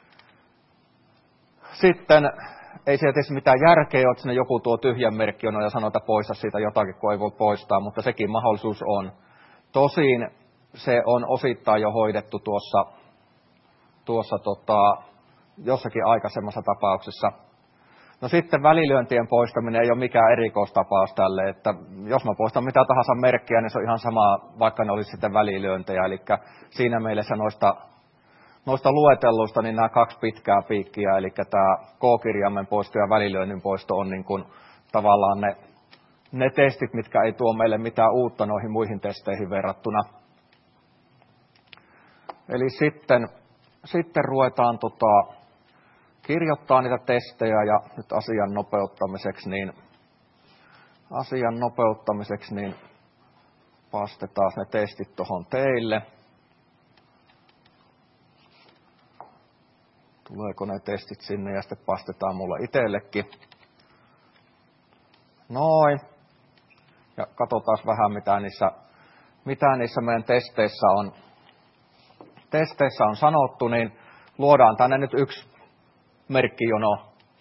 Sitten ei sieltä edes mitään järkeä ole, että sinne joku tuo tyhjän merkkijono ja sanoo, että poista siitä jotakin, kun ei voi poistaa, mutta sekin mahdollisuus on. Tosin se on osittain jo hoidettu tuossa, tuossa tota, jossakin aikaisemmassa tapauksessa. No sitten välilyöntien poistaminen ei ole mikään erikoistapaus tälle, että jos mä poistan mitä tahansa merkkiä, niin se on ihan sama, vaikka ne olisi sitten välilyöntejä. Eli siinä mielessä noista, noista luetelluista niin nämä kaksi pitkää piikkiä, eli tämä K-kirjaimen poisto ja välilyönnin poisto on niin kuin tavallaan ne, ne testit, mitkä ei tuo meille mitään uutta noihin muihin testeihin verrattuna. Eli sitten, sitten ruvetaan tota, kirjoittaa niitä testejä ja nyt asian nopeuttamiseksi, niin, asian nopeuttamiseksi, niin pastetaan ne testit tuohon teille. Tuleeko ne testit sinne ja sitten pastetaan mulle itsellekin. Noin. Ja katsotaan vähän mitä niissä, mitä niissä meidän testeissä on. Testeissä on sanottu, niin luodaan tänne nyt yksi merkkijono.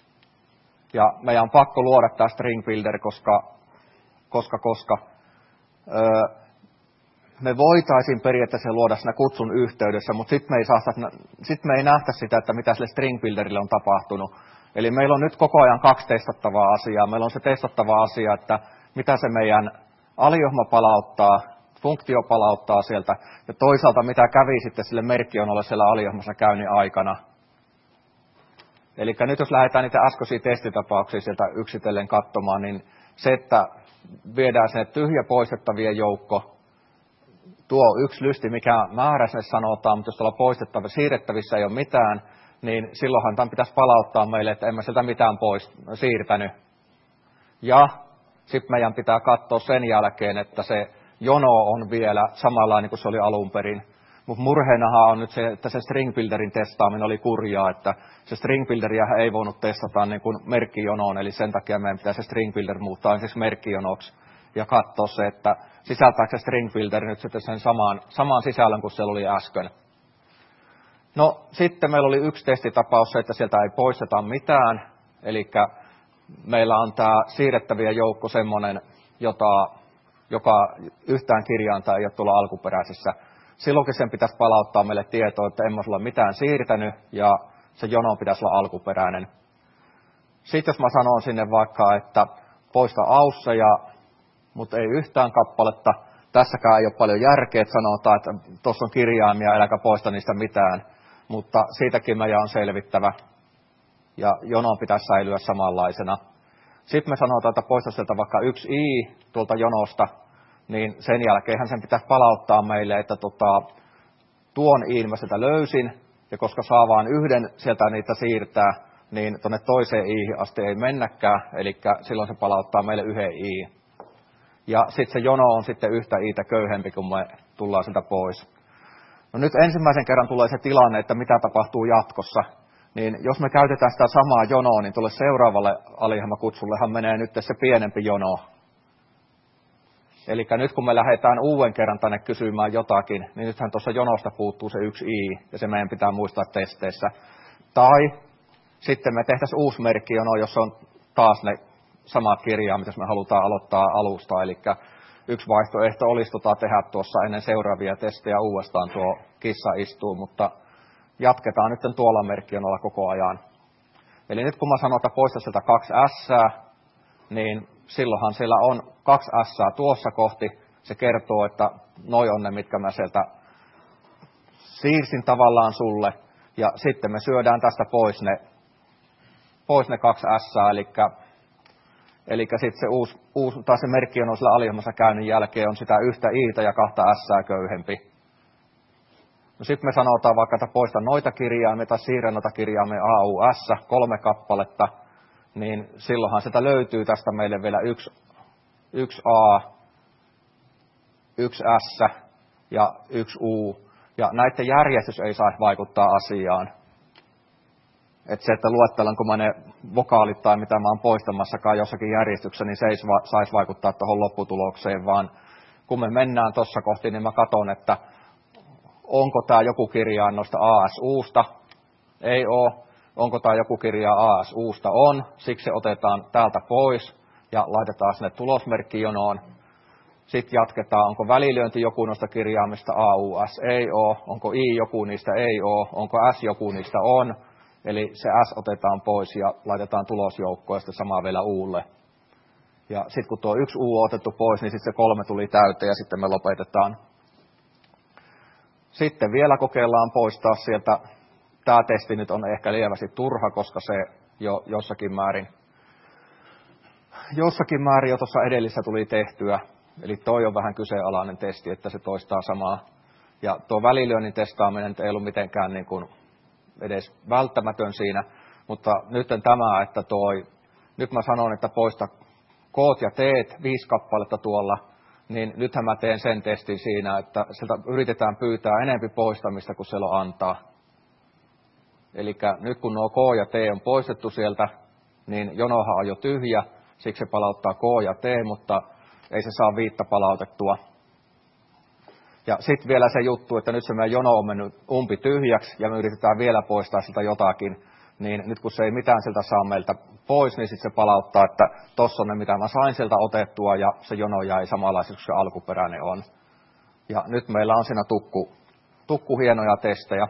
Ja meidän on pakko luoda tämä string builder, koska, koska, koska öö, me voitaisiin periaatteessa luoda siinä kutsun yhteydessä, mutta sitten me, sit me ei nähtä sitä, että mitä sille string builderille on tapahtunut. Eli meillä on nyt koko ajan kaksi testattavaa asiaa. Meillä on se testattava asia, että mitä se meidän aliohma palauttaa, funktio palauttaa sieltä, ja toisaalta mitä kävi sitten sille merkkionolle siellä aliohmassa käynnin aikana. Eli nyt jos lähdetään niitä äskeisiä testitapauksia sieltä yksitellen katsomaan, niin se, että viedään sinne tyhjä poistettavien joukko, tuo yksi lysti, mikä määrä sinne sanotaan, mutta jos tuolla poistettava, siirrettävissä ei ole mitään, niin silloinhan tämän pitäisi palauttaa meille, että emme sieltä mitään pois siirtänyt. Ja sitten meidän pitää katsoa sen jälkeen, että se jono on vielä samanlainen kuin se oli alun perin. Mutta murheenahan on nyt se, että se string builderin testaaminen oli kurjaa, että se string builderia ei voinut testata niin kuin merkkijonoon, eli sen takia meidän pitää se string builder muuttaa ensiksi merkkijonoksi ja katsoa se, että sisältääkö se string builder nyt sitten sen saman, saman sisällön kuin se oli äsken. No sitten meillä oli yksi testitapaus se, että sieltä ei poisteta mitään, eli meillä on tämä siirrettävien joukko semmoinen, jota, joka yhtään kirjainta ei ole tuolla alkuperäisessä. Silloinkin sen pitäisi palauttaa meille tietoa, että emme ole mitään siirtänyt ja se jono pitäisi olla alkuperäinen. Sitten jos mä sanon sinne vaikka, että poista ausseja, mutta ei yhtään kappaletta, tässäkään ei ole paljon järkeä, että sanotaan, että tuossa on kirjaimia, äläkä poista niistä mitään, mutta siitäkin meidän on selvittävä ja jonon pitäisi säilyä samanlaisena. Sitten me sanotaan, että poista sieltä vaikka yksi i tuolta jonosta, niin sen jälkeen sen pitäisi palauttaa meille, että tota, tuon iin mä sieltä löysin, ja koska saa vain yhden sieltä niitä siirtää, niin tuonne toiseen iihin asti ei mennäkään, eli silloin se palauttaa meille yhden i. Ja sitten se jono on sitten yhtä iitä köyhempi, kun me tullaan sieltä pois. No nyt ensimmäisen kerran tulee se tilanne, että mitä tapahtuu jatkossa. Niin jos me käytetään sitä samaa jonoa, niin tuolle seuraavalle alihammakutsullehan menee nyt se pienempi jono. Eli nyt kun me lähdetään uuden kerran tänne kysymään jotakin, niin nythän tuossa jonosta puuttuu se yksi i, ja se meidän pitää muistaa testeissä. Tai sitten me tehtäisiin uusi merkkijono, jossa on taas ne samat kirjaimet, jos me halutaan aloittaa alusta. Eli yksi vaihtoehto olisi tota tehdä tuossa ennen seuraavia testejä uudestaan tuo kissa istuu, mutta jatketaan nyt tuolla merkkijonolla koko ajan. Eli nyt kun mä sanon, että poista sieltä kaksi ässää, niin silloinhan siellä on kaksi ässää tuossa kohti se kertoo, että noi on ne, mitkä mä sieltä siirsin tavallaan sulle. Ja sitten me syödään tästä pois ne, pois ne kaksi S, eli, eli sitten se uusi, uusi, taas se merkki on sillä alihommassa käynnin jälkeen on sitä yhtä iitä ja kahta S köyhempi. No sitten me sanotaan vaikka, että poista noita kirjaimia tai siirrä noita kirjaimia A, U, S, kolme kappaletta, niin silloinhan sitä löytyy tästä meille vielä yksi, yksi A, yksi S ja yksi U. Ja näiden järjestys ei saisi vaikuttaa asiaan. Että se, että luettelenko mä ne vokaalit tai mitä mä oon poistamassakaan jossakin järjestyksessä, niin se ei saisi vaikuttaa tuohon lopputulokseen, vaan kun me mennään tuossa kohti, niin mä katson, että onko tämä joku kirjain noista A S Usta? Ei ole. Onko tämä joku kirjain A S Usta? On. Siksi se otetaan täältä pois ja laitetaan sinne tulosmerkkijonoon. Sitten jatketaan, onko välilyönti joku noista kirjaimista A, U, S? Ei ole. Onko I joku niistä? Ei ole. Onko S joku niistä? On. Eli se S otetaan pois ja laitetaan tulosjoukkoon ja sitten samaa vielä Ulle. Ja sitten kun tuo yksi U on otettu pois, niin sitten se kolme tuli täyteen ja sitten me lopetetaan. Sitten vielä kokeillaan poistaa sieltä. Tämä testi nyt on ehkä lievästi turha, koska se jo jossakin määrin, jossakin määrin jo tuossa edellisessä tuli tehtyä. Eli toi on vähän kyseenalainen testi, että se toistaa samaa. Ja tuo välilyönnin testaaminen ei ollut mitenkään niin kuin edes välttämätön siinä, mutta nyt tämä, että toi, nyt mä sanon, että poista koot ja teet viisi kappaletta tuolla, niin nythän mä teen sen testin siinä, että sieltä yritetään pyytää enempi poistamista kuin siellä on antaa. Eli nyt kun nuo K ja T on poistettu sieltä, niin jonohan on jo tyhjä, siksi se palauttaa K ja T, mutta ei se saa viittä palautettua. Ja sitten vielä se juttu, että nyt se meidän jono on mennyt umpi tyhjäksi ja me yritetään vielä poistaa siltä jotakin, niin nyt kun se ei mitään siltä saa meiltä pois, niin sitten se palauttaa, että tossa on ne, mitä mä sain sieltä otettua ja se jono jäi samanlaiseksi kuin se alkuperäinen on. Ja nyt meillä on siinä tukku, tukku hienoja testejä.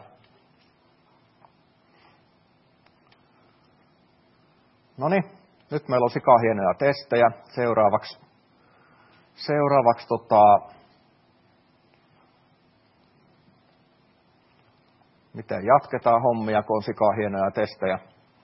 Noniin, nyt meillä on sika hienoja testejä. Seuraavaksi, seuraavaksi tota, miten jatketaan hommia, kun on sika hienoja testejä.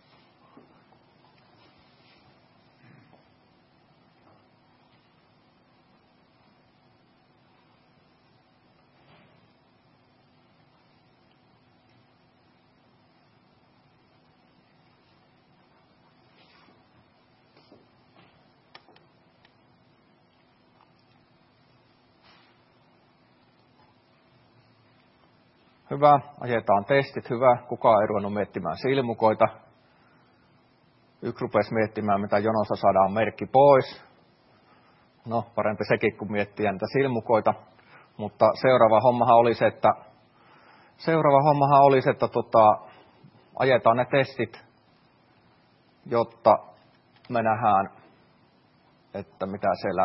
Hyvä, ajetaan testit, hyvä. Kukaan ei ruvennut miettimään silmukoita. Yksi rupesi miettimään, mitä jonossa saadaan merkki pois. No, parempi sekin, kun miettiä niitä silmukoita. Mutta seuraava hommahan oli se, että, seuraava hommahan oli se, että tota, ajetaan ne testit, jotta me nähdään, että mitä siellä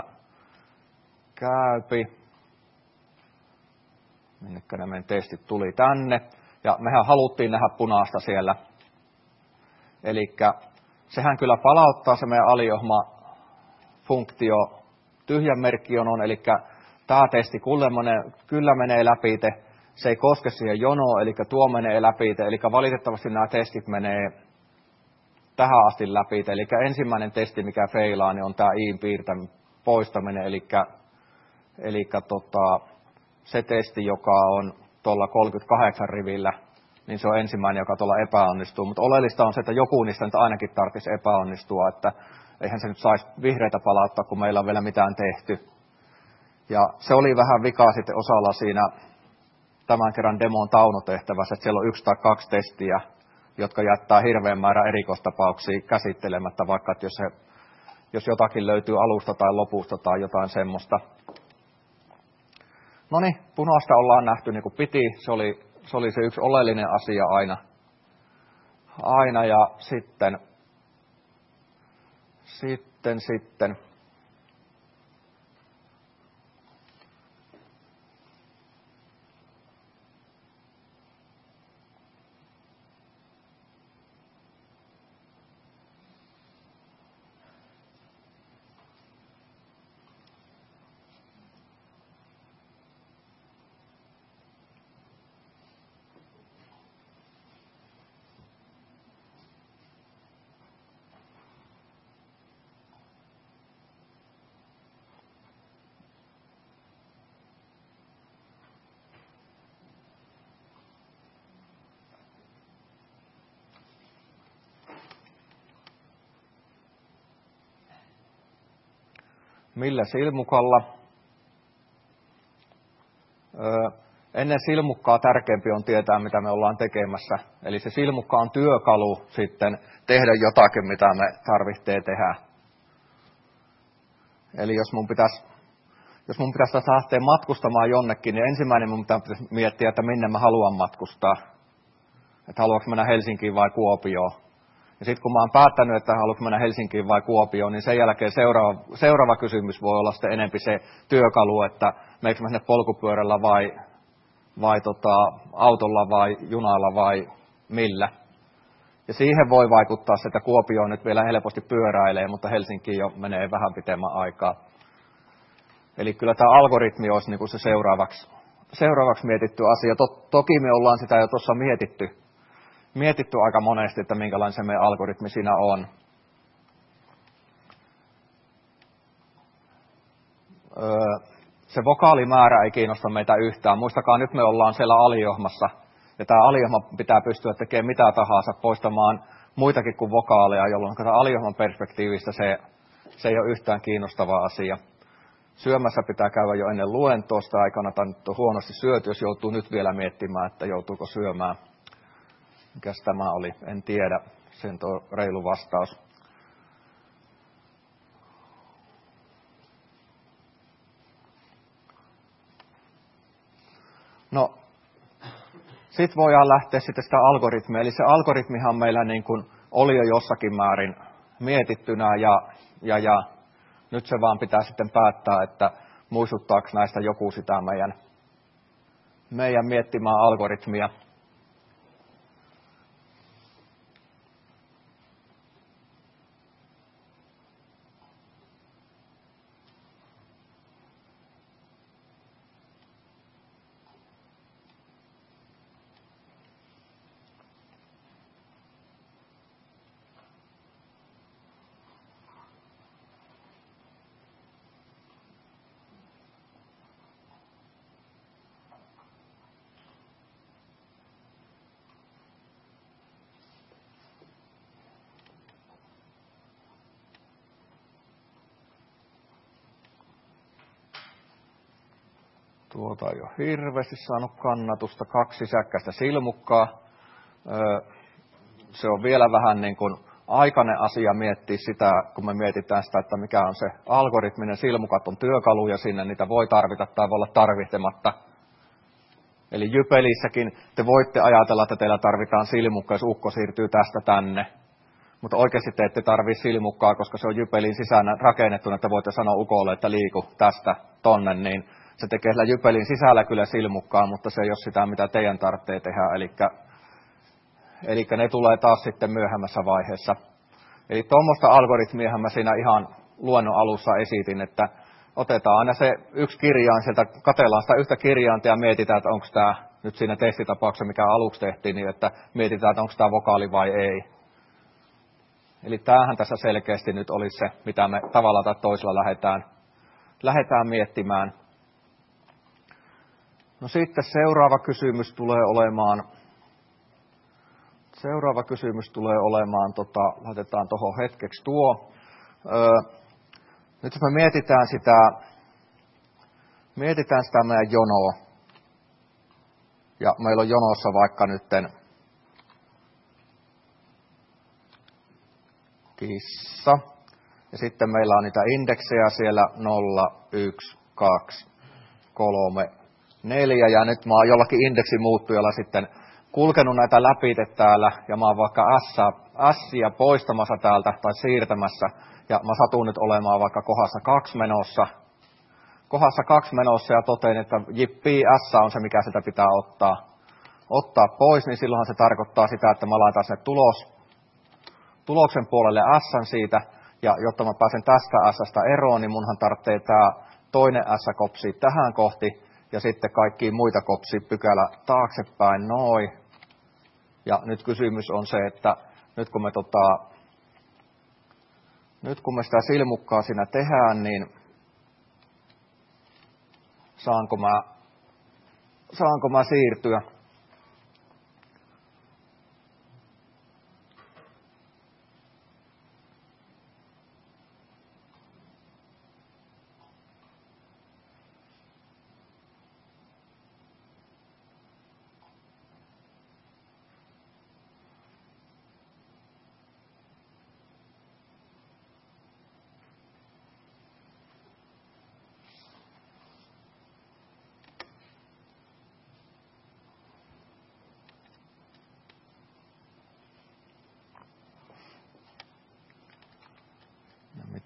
käypi. Minnekä ne meidän testit tuli tänne. Ja mehän haluttiin nähdä punaista siellä. Eli sehän kyllä palauttaa se meidän aliohma-funktio tyhjän merkkionon. Eli tämä testi kyllä menee läpi. Se ei koske siihen jonoon, eli tuo menee läpi. Eli valitettavasti nämä testit menee tähän asti läpi. Eli ensimmäinen testi, mikä feilaa, niin on tämä iin piirtäminen poistaminen. Eli, eli tota, se testi, joka on tuolla kolmekymmentäkahdeksan rivillä, niin se on ensimmäinen, joka tuolla epäonnistuu. Mutta oleellista on se, että joku niistä nyt ainakin tarvitsisi epäonnistua, että eihän se nyt saisi vihreitä palauttaa, kun meillä on vielä mitään tehty. Ja se oli vähän vikaa sitten osalla siinä tämän kerran demon taunotehtävässä, että siellä on yksi tai kaksi testiä, jotka jättää hirveän määrän erikoistapauksia käsittelemättä, vaikka että jos, se, jos jotakin löytyy alusta tai lopusta tai jotain semmoista. No niin, punaista ollaan nähty niin kuin piti. Se oli, se oli se yksi oleellinen asia aina. Aina ja sitten, sitten, sitten. Millä silmukalla? Öö, ennen silmukkaa tärkeämpi on tietää, mitä me ollaan tekemässä. Eli se silmukka on työkalu sitten tehdä jotakin, mitä me tarvitsee tehdä. Eli jos mun pitäisi, jos mun pitäisi tässä lähteä matkustamaan jonnekin, niin ensimmäinen mun pitäisi miettiä, että minne mä haluan matkustaa. Että haluanko mennä Helsinkiin vai Kuopioon. Ja sitten kun mä oon päättänyt, että haluanko mennä Helsinkiin vai Kuopioon, niin sen jälkeen seuraava, seuraava kysymys voi olla sitten enempi se työkalu, että meneekö mä sinne polkupyörällä vai, vai tota, autolla vai junalla vai millä. Ja siihen voi vaikuttaa se, että Kuopio nyt vielä helposti pyöräilee, mutta Helsinkiin jo menee vähän pitemmän aikaa. Eli kyllä tämä algoritmi olisi niin kuin se seuraavaksi, seuraavaksi mietitty asia. Tot, toki me ollaan sitä jo tuossa mietitty, mietitty aika monesti, että minkälainen se meidän algoritmi siinä on. Öö, se vokaalimäärä ei kiinnosta meitä yhtään. Muistakaa, nyt me ollaan siellä aliohmassa. Ja tämä aliohma pitää pystyä tekemään mitä tahansa, poistamaan muitakin kuin vokaaleja, jolloin tämä aliohman perspektiivistä se, se ei ole yhtään kiinnostava asia. Syömässä pitää käydä jo ennen luentoa, sitä ei kannata nyt on huonosti syöty, jos joutuu nyt vielä miettimään, että joutuuko syömään. Mikäs tämä oli? En tiedä. Sen tuo reilu vastaus. No, sitten voidaan lähteä sitten sitä algoritmia. Eli se algoritmihan meillä niin kuin oli jo jossakin määrin mietittynä ja, ja, ja nyt se vaan pitää sitten päättää, että muistuttaako näistä joku sitä meidän, meidän miettimää algoritmia. Tuota ei ole hirveästi saanut kannatusta. Kaksi säkkäistä silmukkaa. Se on vielä vähän niin kuin aikainen asia miettiä sitä, kun me mietitään sitä, että mikä on se algoritminen. Silmukat on työkaluja sinne, niitä voi tarvita tai voi olla tarvitsematta. Eli Jypelissäkin te voitte ajatella, että teillä tarvitaan silmukka, jos ukko siirtyy tästä tänne. Mutta oikeasti te ette tarvitse silmukkaa, koska se on Jypelin sisään rakennettu, että voitte sanoa ukolle, että liiku tästä tonne, niin se tekee sillä Jypelin sisällä kyllä silmukkaa, mutta se ei ole sitä, mitä teidän tarvitsee tehdä. Eli ne tulee taas sitten myöhemmässä vaiheessa. Eli tuommoista algoritmiahan mä siinä ihan luennon alussa esitin, että otetaan aina se yksi kirjain sieltä, katsellaan sitä yhtä kirjainta ja mietitään, että onko tämä nyt siinä testitapauksessa, mikä aluksi tehtiin, niin että mietitään, että onko tämä vokaali vai ei. Eli tämähän tässä selkeästi nyt olisi se, mitä me tavalla tai toisella lähdetään, lähdetään miettimään. No sitten seuraava kysymys tulee olemaan, seuraava kysymys tulee olemaan, tota, laitetaan tuohon hetkeksi tuo. Öö, nyt jos me mietitään sitä, mietitään sitä meidän jonoa, ja meillä on jonossa vaikka nytten kissa, ja sitten meillä on niitä indeksejä siellä nolla, yksi, kaksi, kolme, neljä, ja nyt mä oon jollakin indeksimuuttujalla sitten kulkenut näitä läpi täällä, ja mä oon vaikka S-sia poistamassa täältä tai siirtämässä, ja mä satun nyt olemaan vaikka kohdassa kaksi menossa, kohdassa kaksi menossa, ja totein, että jippi, S on se, mikä sitä pitää ottaa, ottaa pois, niin silloinhan se tarkoittaa sitä, että mä laitan sinne tulos, tuloksen puolelle S siitä, ja jotta mä pääsen tästä S:stä eroon, niin munhan tarvitsee tää toinen S kopsia tähän kohti, ja sitten kaikkia muita kopsia pykälä taaksepäin, noin. Ja nyt kysymys on se, että nyt kun me, tota, nyt kun me sitä silmukkaa siinä tehdään, niin saanko mä, saanko mä siirtyä?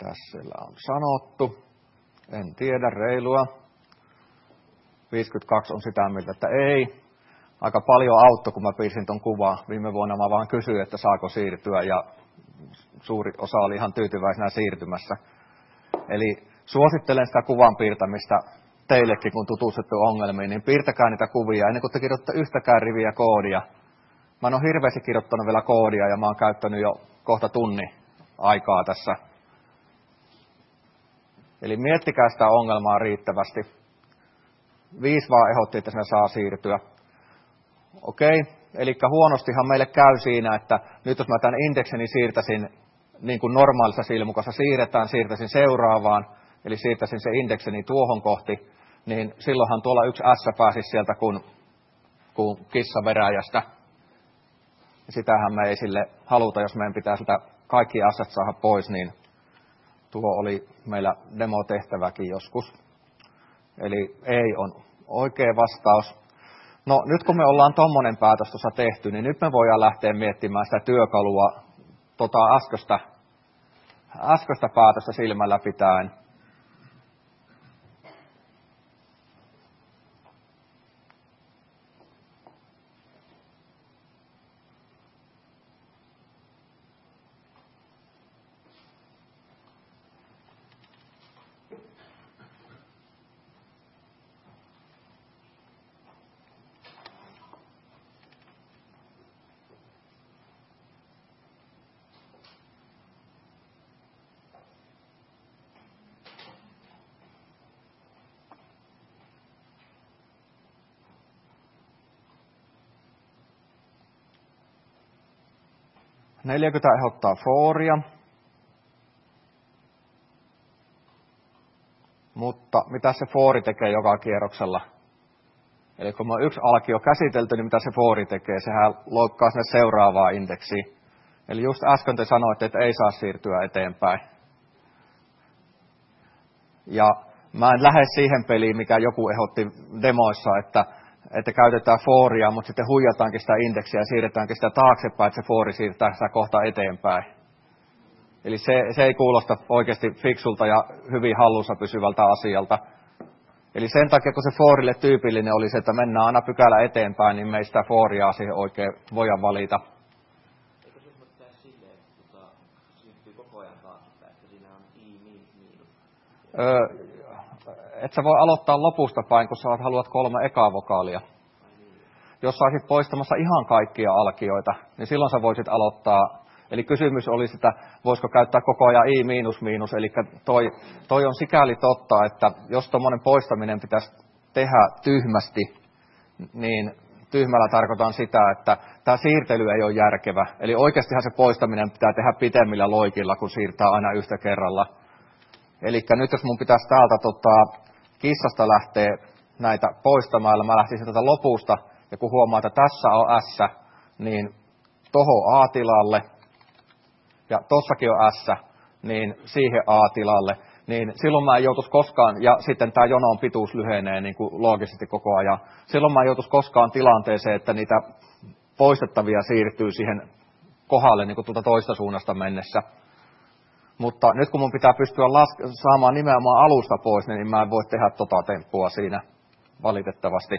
Mitä siellä on sanottu? En tiedä, reilua. viisikymmentäkaksi on sitä mieltä, että ei. Aika paljon auttoi, kun mä piirsin ton kuvaa. Viime vuonna mä vaan kysyin, että saako siirtyä, ja suuri osa oli ihan tyytyväisenä siirtymässä. Eli suosittelen sitä kuvan piirtämistä teillekin, kun tutustutte ongelmiin, niin piirtäkää niitä kuvia ennen kuin te kirjoittatte yhtäkään riviä koodia. Mä en ole hirveästi kirjoittanut vielä koodia, ja mä oon käyttänyt jo kohta tunnin aikaa tässä. Eli miettikää sitä ongelmaa riittävästi. Viisi vaan ehdotti, että se saa siirtyä. Okei, eli huonostihan meille käy siinä, että nyt jos mä tämän indeksini siirtäisin niin kuin normaalissa silmukassa siirretään, siirtäisin seuraavaan, eli siirtäisin se indeksini tuohon kohti, niin silloinhan tuolla yksi S pääsisi sieltä kuin, kuin kissa veräjästä. Ja sitähän me ei sille haluta, jos meidän pitää sitä kaikki S saada pois, niin tuo oli meillä demotehtäväkin joskus. Eli ei on oikea vastaus. No nyt kun me ollaan tommonen päätös tuossa tehty, niin nyt me voidaan lähteä miettimään sitä työkalua tota äsköstä, äsköstä päätöstä silmällä pitäen. neljäkymmentä ehdottaa fooria, mutta mitä se foori tekee joka kierroksella? Eli kun me on yksi alkio käsitelty, niin mitä se foori tekee? Sehän loikkaa sinne seuraavaan indeksiin. Eli just äsken te sanoitte, että ei saa siirtyä eteenpäin. Ja mä en lähde siihen peliin, mikä joku ehdotti demoissa, että että käytetään fooria, mutta sitten huijataankin sitä indeksiä ja siirretäänkin sitä taaksepäin, että se foori siirtää sitä kohta eteenpäin. Eli se, se ei kuulosta oikeasti fiksulta ja hyvin hallussa pysyvältä asialta. Eli sen takia, kun se foorille tyypillinen oli se, että mennään aina pykälä eteenpäin, niin me ei sitä fooria siihen oikein voida valita. Eikö se pitäisi silleen, että tota, siirtyy koko ajan taaksepäin, että siinä on i miinus? Öö, Et sä voi aloittaa lopusta päin, kun sä haluat kolme ekaa vokaalia. Jos sä olisit poistamassa ihan kaikkia alkioita, niin silloin sä voisit aloittaa. Eli kysymys oli sitä, voisiko käyttää koko ajan i miinus miinus. Eli toi, toi on sikäli totta, että jos tommonen poistaminen pitäisi tehdä tyhmästi, niin tyhmällä tarkoitan sitä, että tämä siirtely ei ole järkevä. Eli oikeastihan se poistaminen pitää tehdä pitemmillä loikilla, kun siirtää aina yhtä kerralla. Eli nyt jos mun pitäisi täältä tota, kissasta lähteä näitä poistamaan, mä lähtisin tätä lopusta, ja kun huomaa, että tässä on S, niin tohon A-tilalle, ja tossakin on S, niin siihen A-tilalle, niin silloin mä en joutuisi koskaan, ja sitten tämä jonon pituus lyhenee niin kuin loogisesti koko ajan, silloin mä en joutuisi koskaan tilanteeseen, että niitä poistettavia siirtyy siihen kohdalle niin kuin tuota toista suunnasta mennessä. Mutta nyt kun mun pitää pystyä laske- saamaan nimenomaan alusta pois, niin mä en voi tehdä tota temppua siinä valitettavasti.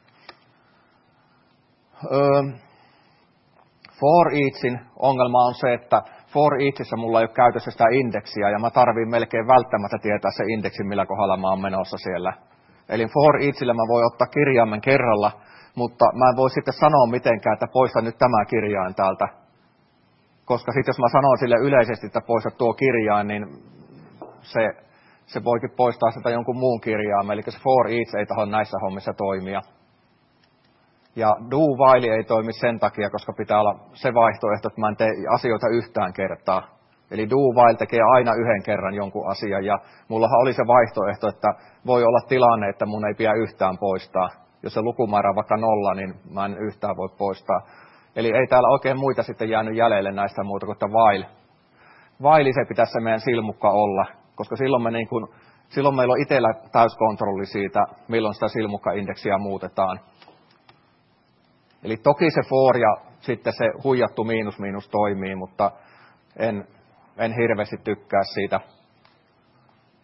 Öö, for eachin ongelma on se, että for eachissä mulla ei ole käytössä sitä indeksiä, ja mä tarviin melkein välttämättä tietää se indeksi, millä kohdalla mä oon menossa siellä. Eli for eachillä mä voin ottaa kirjaimen kerralla, mutta mä en voi sitten sanoa mitenkään, että poista nyt tämä kirjain täältä. Koska sitten jos mä sanon sille yleisesti, että poista tuo kirjain, niin se, se voikin poistaa sitä jonkun muun kirjaimen. Eli se for each ei taho näissä hommissa toimia. Ja do while ei toimi sen takia, koska pitää olla se vaihtoehto, että mä en tee asioita yhtään kertaa. Eli do while tekee aina yhden kerran jonkun asian. Ja mullahan oli se vaihtoehto, että voi olla tilanne, että mun ei pidä yhtään poistaa. Jos se lukumäärä on vaikka nolla, niin mä en yhtään voi poistaa. Eli ei täällä oikein muita sitten jäänyt jäljelle näistä muuta kuin while. While se pitäisi se meidän silmukka olla, koska silloin, me niin kuin, silloin meillä on itsellä täyskontrolli siitä, milloin sitä silmukkaindeksiä muutetaan. Eli toki se for ja sitten se huijattu miinus miinus toimii, mutta en, en hirveästi tykkää siitä.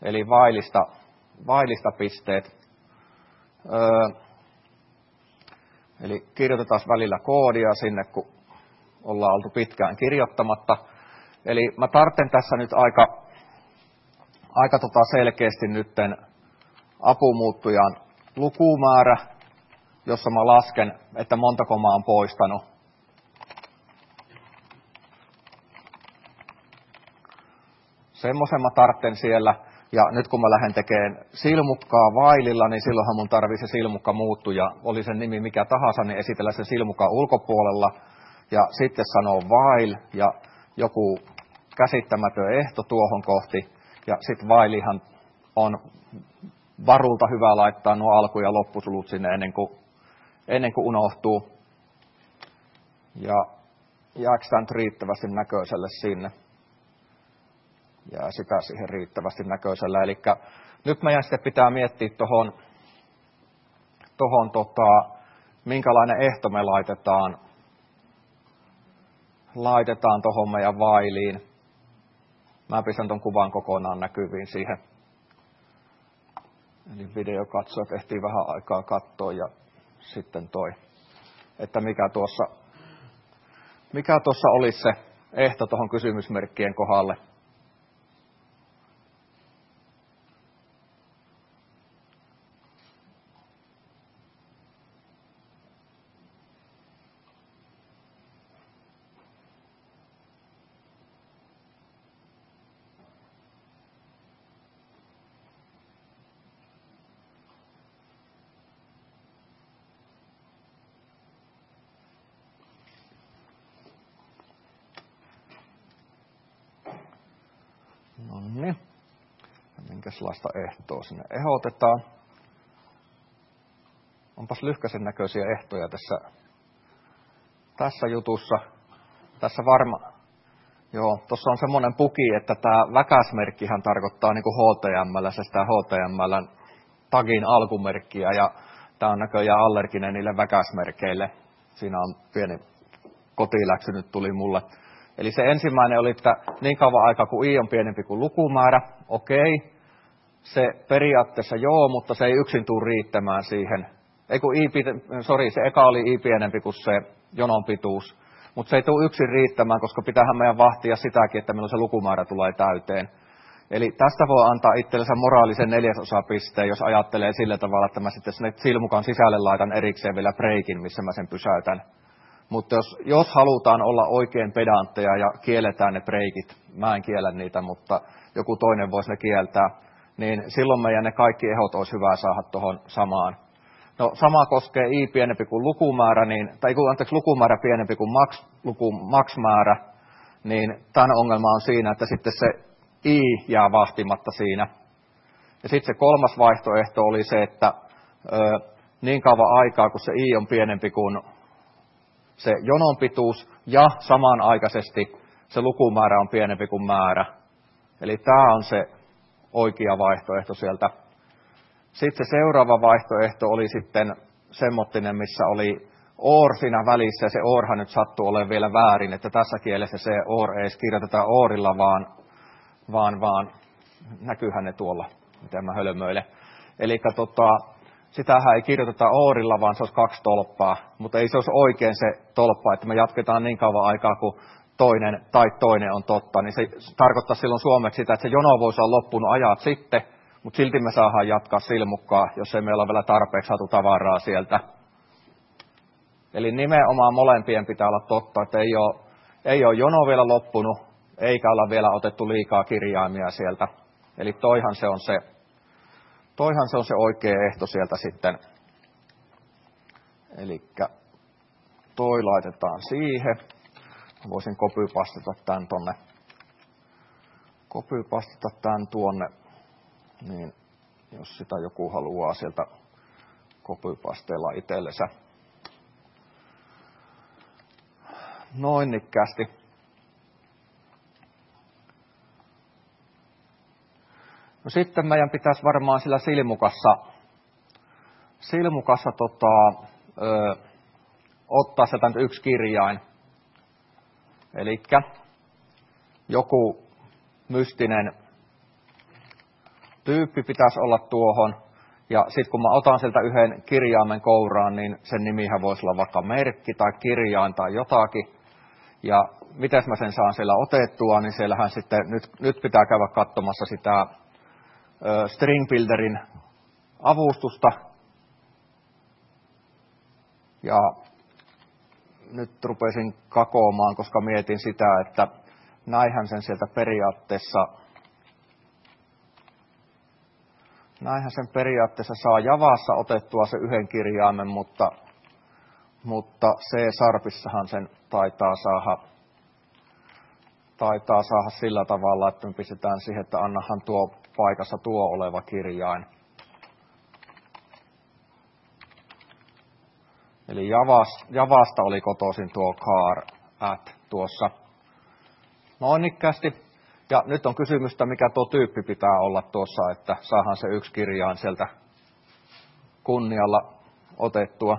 eli vailista, vailista pisteet. Öö, eli kirjoitetaan välillä koodia sinne, kun ollaan oltu pitkään kirjoittamatta. Eli mä tarvitsen tässä nyt aika, aika tota selkeästi nytten apumuuttujan lukumäärä, jossa mä lasken, että montako mä oon poistanut. Semmoisen mä tarvitsen siellä. Ja nyt kun mä lähden tekemään silmukkaa vaililla, niin silloinhan mun tarvii se silmukka muuttuja. Oli sen nimi mikä tahansa, niin esitellä sen silmukan ulkopuolella. Ja sitten sanoo while ja joku käsittämätön ehto tuohon kohti. Ja sitten whileihan on varulta hyvä laittaa nuo alku- ja loppusulut sinne ennen kuin, ennen kuin unohtuu. Ja jääkö tämä nyt riittävästi näköiselle sinne? Jää sitä siihen riittävästi näköisellä. Eli nyt meidän sitten pitää miettiä tuohon, tohon, tota, minkälainen ehto me laitetaan, laitetaan tuohon meidän vailiin. Mä pistän tuon kuvan kokonaan näkyviin siihen. Eli videokatsojat ehtii vähän aikaa katsoa ja sitten toi, että mikä tuossa, mikä tuossa olisi se ehto tuohon kysymysmerkkien kohdalle. No niin. Minkälaista ehtoa sinne ehdotetaan. Onpas lyhkäisen näköisiä ehtoja tässä, tässä jutussa. Tässä varma. Joo, tuossa on semmoinen puki, että tämä väkäsmerkkihän tarkoittaa niin kuin H T M L, sitä H T M L:n tagin alkumerkkiä, ja tämä on näköjään allerginen niille väkäsmerkeille. Siinä on pieni kotiläksy nyt tuli mulle. Eli se ensimmäinen oli, että niin kauan aikaa kuin i on pienempi kuin lukumäärä, okei, se periaatteessa joo, mutta se ei yksin tule riittämään siihen. Ei kun i, sorry, se eka oli i pienempi kuin se jonon pituus, mutta se ei tule yksin riittämään, koska pitäähän meidän vahtia sitäkin, että milloin se lukumäärä tulee täyteen. Eli tästä voi antaa itsellensä moraalisen neljäsosapisteen, jos ajattelee sillä tavalla, että mä sitten sinne silmukan sisälle laitan erikseen vielä breikin, missä mä sen pysäytän. Mutta jos, jos halutaan olla oikein pedantteja ja kielletään ne breikit, mä en kiellä niitä, mutta joku toinen voisi ne kieltää, niin silloin meidän ne kaikki ehdot olisi hyvä saada tuohon samaan. No sama koskee i pienempi kuin lukumäärä, niin, tai anteeksi, lukumäärä pienempi kuin max, luku, max-määrä, niin tämän ongelma on siinä, että sitten se i jää vahtimatta siinä. Ja sitten se kolmas vaihtoehto oli se, että ö, niin kauan aikaa, kun se i on pienempi kuin se jonon pituus ja samanaikaisesti se lukumäärä on pienempi kuin määrä. Eli tämä on se oikea vaihtoehto sieltä. Sitten se seuraava vaihtoehto oli sitten semmoinen, missä oli or siinä välissä, ja se orhan nyt sattuu olemaan vielä väärin, että tässä kielessä se or ei edes kirjoiteta orilla, vaan, vaan, vaan näkyyhän ne tuolla, miten mä hölmöilen. Eli tota, sitähän ei kirjoiteta orilla, vaan se olisi kaksi tolppaa, mutta ei se olisi oikein se tolppa, että me jatketaan niin kauan aikaa, kun toinen tai toinen on totta, niin se tarkoittaa silloin suomeksi sitä, että se jono voisi olla loppunut ajat sitten, mutta silti me saadaan jatkaa silmukkaa, jos ei meillä ole vielä tarpeeksi saatu tavaraa sieltä. Eli nimenomaan molempien pitää olla totta, että ei ole, ei ole jono vielä loppunut, eikä olla vielä otettu liikaa kirjaimia sieltä. Eli toihan se on se, toihan se, on se oikea ehto sieltä sitten. Eli toi laitetaan siihen. Voisin kopypastata tämän tonne, kopypastata tämän tuonne, niin jos sitä joku haluaa sieltä kopypasteella itsellensä. Noin nikkäästi. No sitten meidän pitäisi varmaan sillä silmukassa, silmukassa tota, ö, ottaa sieltä nyt yksi kirjain. Elikkä joku mystinen tyyppi pitäisi olla tuohon. Ja sitten kun mä otan sieltä yhden kirjaimen kouraan, niin sen nimihän voisi olla vaikka merkki tai kirjain tai jotakin. Ja miten mä sen saan siellä otettua, niin siellähän sitten nyt, nyt pitää käydä katsomassa sitä ö, String Builderin avustusta. Ja nyt rupesin kakoamaan, koska mietin sitä, että näinhän sen sieltä periaatteessa, näinhän sen periaatteessa saa Javassa otettua se yhden kirjaimen, mutta, mutta C-Sharpissahan sen taitaa saada, taitaa saada sillä tavalla, että me pistetään siihen, että annahan tuo paikassa tuo oleva kirjain. Eli Javasta oli kotoisin tuo car at tuossa noinikkästi. Ja nyt on kysymystä, mikä tuo tyyppi pitää olla tuossa, että saadaan se yksi kirjain sieltä kunnialla otettua.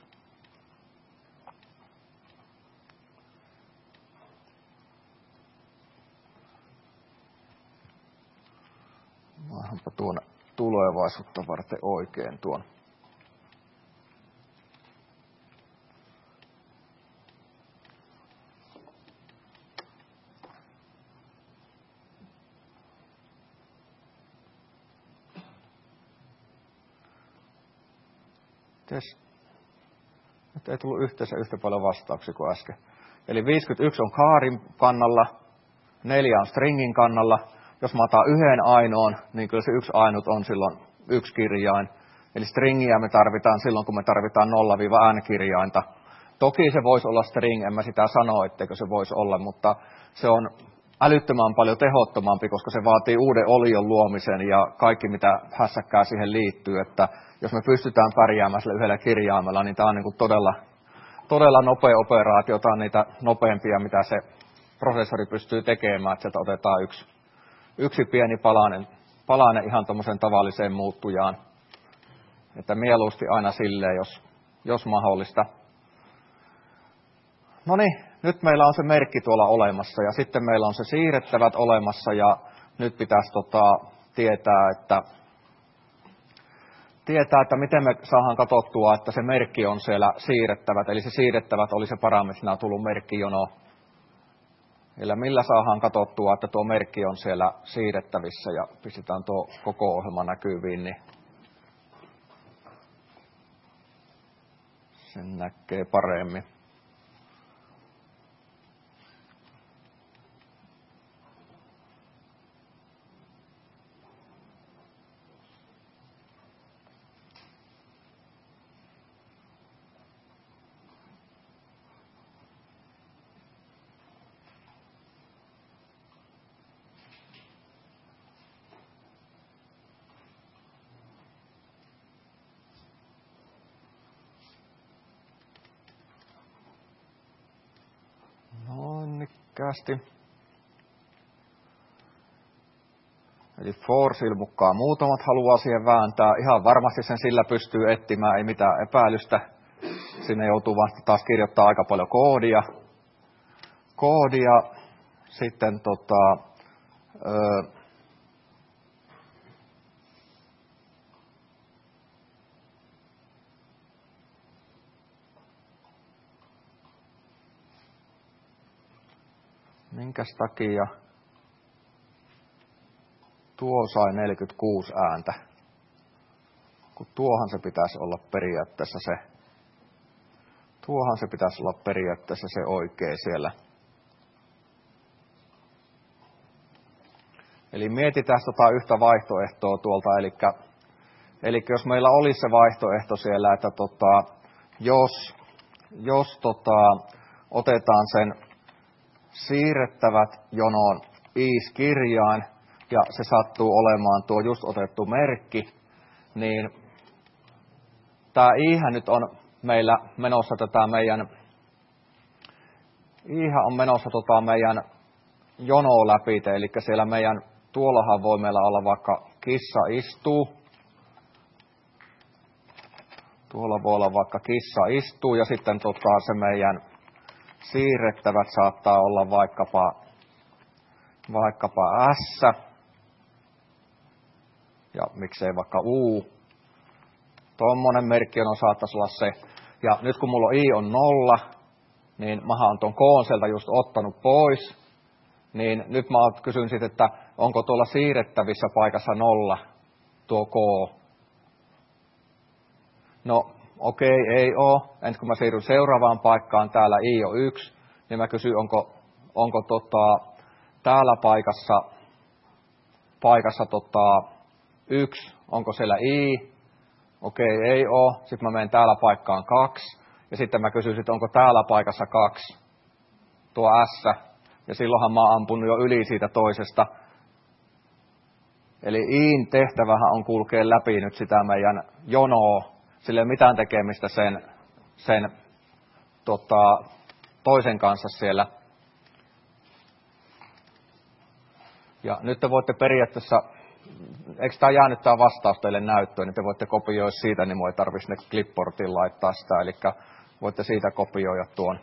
Maahanpa tuon tulevaisuutta varten oikein tuon. Nyt ei tullut yhteensä yhtä paljon vastauksia kuin äsken. Eli viisikymmentäyksi on kaarin kannalla, neljä on stringin kannalla. Jos mä otan yhden ainoan, niin kyllä se yksi ainut on silloin yksi kirjain. Eli stringiä me tarvitaan silloin, kun me tarvitaan nolla n-kirjainta. Toki se voisi olla string, en mä sitä sano, etteikö se voisi olla, mutta se on älyttömän paljon tehottomampi, koska se vaatii uuden olion luomisen ja kaikki, mitä hässäkkää siihen liittyy, että jos me pystytään pärjäämään sillä yhdellä kirjaimella, niin tämä on niin kuin todella, todella nopea operaatio. Tämä on niitä nopeampia, mitä se prosessori pystyy tekemään, että sieltä otetaan yksi, yksi pieni palanen, palanen ihan tuommoiseen tavalliseen muuttujaan. Että mieluusti aina silleen, jos, jos mahdollista. No niin, nyt meillä on se merkki tuolla olemassa ja sitten meillä on se siirrettävät olemassa ja nyt pitäisi tota, tietää, että tietää, että miten me saadaan katsottua, että se merkki on siellä siirrettävät, eli se siirrettävät oli se parametrina tullut merkkijono. Eli millä saadaan katsottua, että tuo merkki on siellä siirrettävissä ja pistetään tuo koko ohjelma näkyviin, niin sen näkee paremmin. Kästi. Eli for-silmukkaa muutamat haluaa siihen vääntää. Ihan varmasti sen sillä pystyy etsimään, ei mitään epäilystä. Sinne joutuu vasta taas kirjoittaa aika paljon koodia. Koodia. Sitten tota, ö, minkäs takia tuo sai neljäkymmentäkuusi ääntä, kun tuohan se pitäisi olla periaatteessa se, tuohan se pitäisi olla periaatteessa se oikea siellä. Eli mietitään tota yhtä vaihtoehtoa tuolta, eli, eli jos meillä olisi se vaihtoehto siellä, että tota, jos, jos tota, otetaan sen siirrettävät jonoon is-kirjain ja se sattuu olemaan tuo just otettu merkki, niin tämä i-hän nyt on meillä menossa tätä meidän, i-hän on menossa tota meidän jonoa läpi, eli siellä meidän, tuollahan voi meillä olla vaikka kissa istuu, tuolla voi olla vaikka kissa istuu ja sitten tota se meidän siirrettävät saattaa olla vaikkapa, vaikkapa S. ja miksei vaikka U. Tuommoinen merkkijono saattaisi olla se. Ja nyt kun mulla I on nolla, niin mä oon tuon koon sieltä just ottanut pois. Niin nyt mä kysyn sitten, että onko tuolla siirrettävissä paikassa nolla tuo K. No okei, okay, ei oo. Ensin kun mä siirryn seuraavaan paikkaan, täällä I on yksi, niin mä kysyn, onko, onko tota, täällä paikassa, paikassa tota, yksi, onko siellä I. Okei, okay, ei oo. Sitten mä menen täällä paikkaan kaksi. Ja sitten mä kysyn, että onko täällä paikassa kaksi. Tuo S. Ja silloinhan mä oon ampunut jo yli siitä toisesta. Eli Iin tehtävähän on kulkea läpi nyt sitä meidän jonoa. Sillä ei ole mitään tekemistä sen, sen tota, toisen kanssa siellä. Ja nyt te voitte periaatteessa, eikö tämä jäänyt tämä vastaus teille näyttöön, niin te voitte kopioida siitä, niin minun ei tarvitse sinne clipboardiin laittaa sitä. Eli voitte siitä kopioida tuon.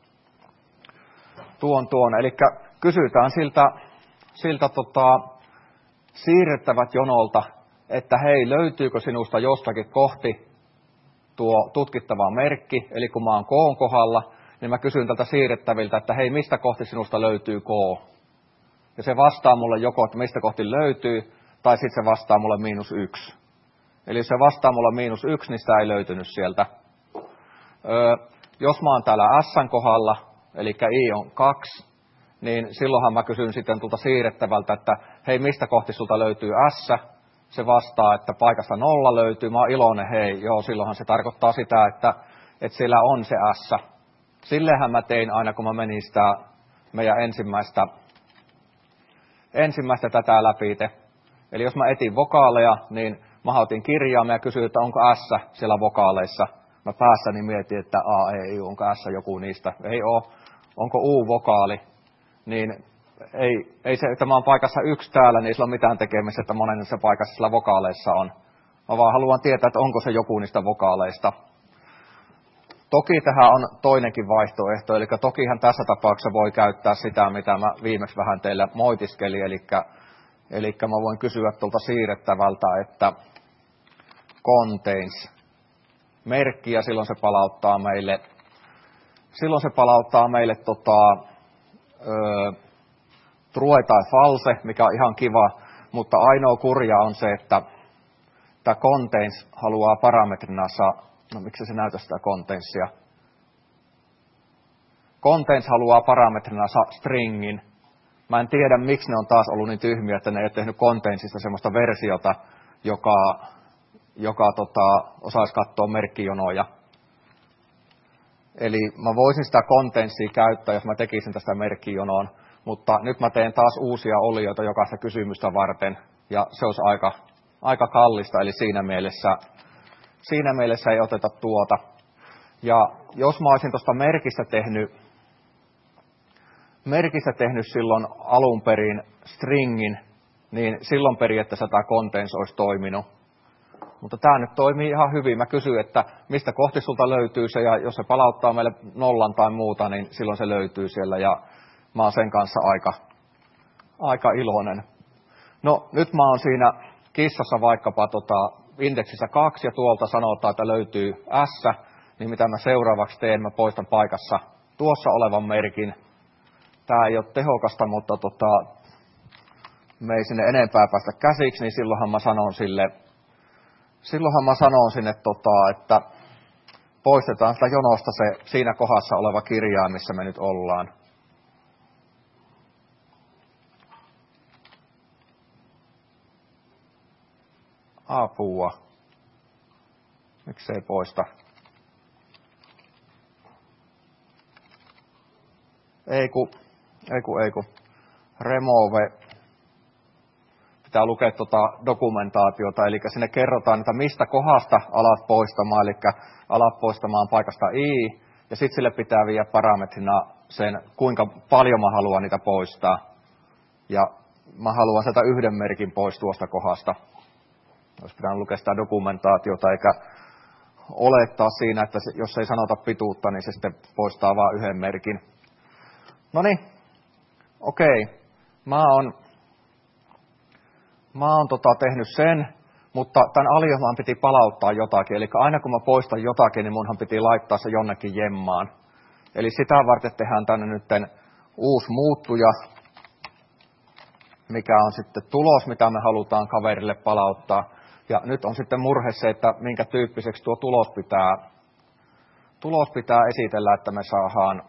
tuon, tuon. Eli kysytään siltä, siltä tota, siirrettävät jonolta, että hei, löytyykö sinusta jostakin kohti tuo tutkittava merkki, eli kun mä oon K:n kohdalla, niin mä kysyn tältä siirrettäviltä, että hei, mistä kohti sinusta löytyy K? Ja se vastaa mulle joko, että mistä kohti löytyy, tai sitten se vastaa mulle miinus yksi. Eli jos se vastaa mulle miinus yksi, niin sitä ei löytynyt sieltä. Öö, jos mä oon täällä S:n kohdalla, eli I on kaksi, niin silloinhan mä kysyn sitten tuolta siirrettävältä, että hei, mistä kohti sulta löytyy S? Se vastaa, että paikasta nolla löytyy. Mä oon iloinen, hei, joo, silloinhan se tarkoittaa sitä, että, että siellä on se S. Sillehän mä tein aina, kun mä menin sitä meidän ensimmäistä, ensimmäistä tätä läpite. Eli jos mä etin vokaaleja, niin mä otin kirjaamme ja kysyin, että onko S siellä vokaaleissa. Mä päässäni mietin, että A, E, I, onko S joku niistä. Ei oo. Onko U-vokaali? Niin ei, ei se, että mä oon paikassa yksi täällä, niin sillä on mitään tekemistä, että monessa paikassa sillä vokaaleissa on. Mä vaan haluan tietää, että onko se joku niistä vokaaleista. Toki tähän on toinenkin vaihtoehto, eli tokihan tässä tapauksessa voi käyttää sitä, mitä mä viimeksi vähän teille moitiskelin, eli, eli mä voin kysyä tuolta siirrettävältä, että contains merkki, ja silloin se palauttaa meille, silloin se palauttaa meille tota, ö, true tai false, mikä on ihan kiva, mutta ainoa kurja on se, että tämä contains haluaa parametrina saa, no miksi se näytä sitä contentsia? Contains haluaa parametrina saa stringin. Mä en tiedä, miksi ne on taas ollut niin tyhmiä, että ne ei ole tehnyt containtsista semmoista versiota, joka, joka tota, osaisi katsoa merkkijonoja. Eli mä voisin sitä contentsia käyttää, jos mä tekisin tästä merkkijonoon, mutta nyt mä teen taas uusia olioita jokaista kysymystä varten, ja se olisi aika, aika kallista, eli siinä mielessä, siinä mielessä ei oteta tuota. Ja jos mä olisin tuosta merkistä tehnyt, merkistä tehnyt silloin alun perin stringin, niin silloin periaatteessa tämä contains olisi toiminut. Mutta tämä nyt toimii ihan hyvin. Mä kysyn, että mistä kohti sulta löytyy se, ja jos se palauttaa meille nollan tai muuta, niin silloin se löytyy siellä, ja mä oon sen kanssa aika, aika iloinen. No nyt mä oon siinä kissassa vaikkapa tota, indeksissä kaksi, ja tuolta sanotaan, että löytyy S, niin mitä mä seuraavaksi teen, mä poistan paikassa tuossa olevan merkin. Tää ei ole tehokasta, mutta tota, me ei sinne enempää päästä käsiksi, niin silloinhan mä sanon sille, silloinhan mä sanon sinne, tota, että poistetaan sitä jonosta se siinä kohdassa oleva kirjain, missä me nyt ollaan. Apua. Miksei poista? Ei ku, ei ku, ei ku. Remove. Pitää lukea tuota dokumentaatiota, eli sinne kerrotaan, että mistä kohdasta alat poistamaan, eli alat poistamaan paikasta I, ja sitten sille pitää viedä parametrina sen, kuinka paljon mä haluan niitä poistaa. Ja mä haluan sieltä yhden merkin pois tuosta kohdasta. Olisi pitänyt lukea sitä dokumentaatiota, eikä olettaa siinä, että jos ei sanota pituutta, niin se sitten poistaa vain yhden merkin. No niin, okei. Mä oon, mä oon tota tehnyt sen, Mutta tämän aliohjelman piti palauttaa jotakin, eli aina kun mä poistan jotakin, niin munhan piti laittaa se jonnekin jemmaan. Eli sitä varten tehdään tänne nyt uusi muuttuja, mikä on sitten tulos, mitä me halutaan kaverille palauttaa. Ja nyt on sitten murhe se, että minkä tyyppiseksi tuo tulos pitää, tulos pitää esitellä, että me saadaan,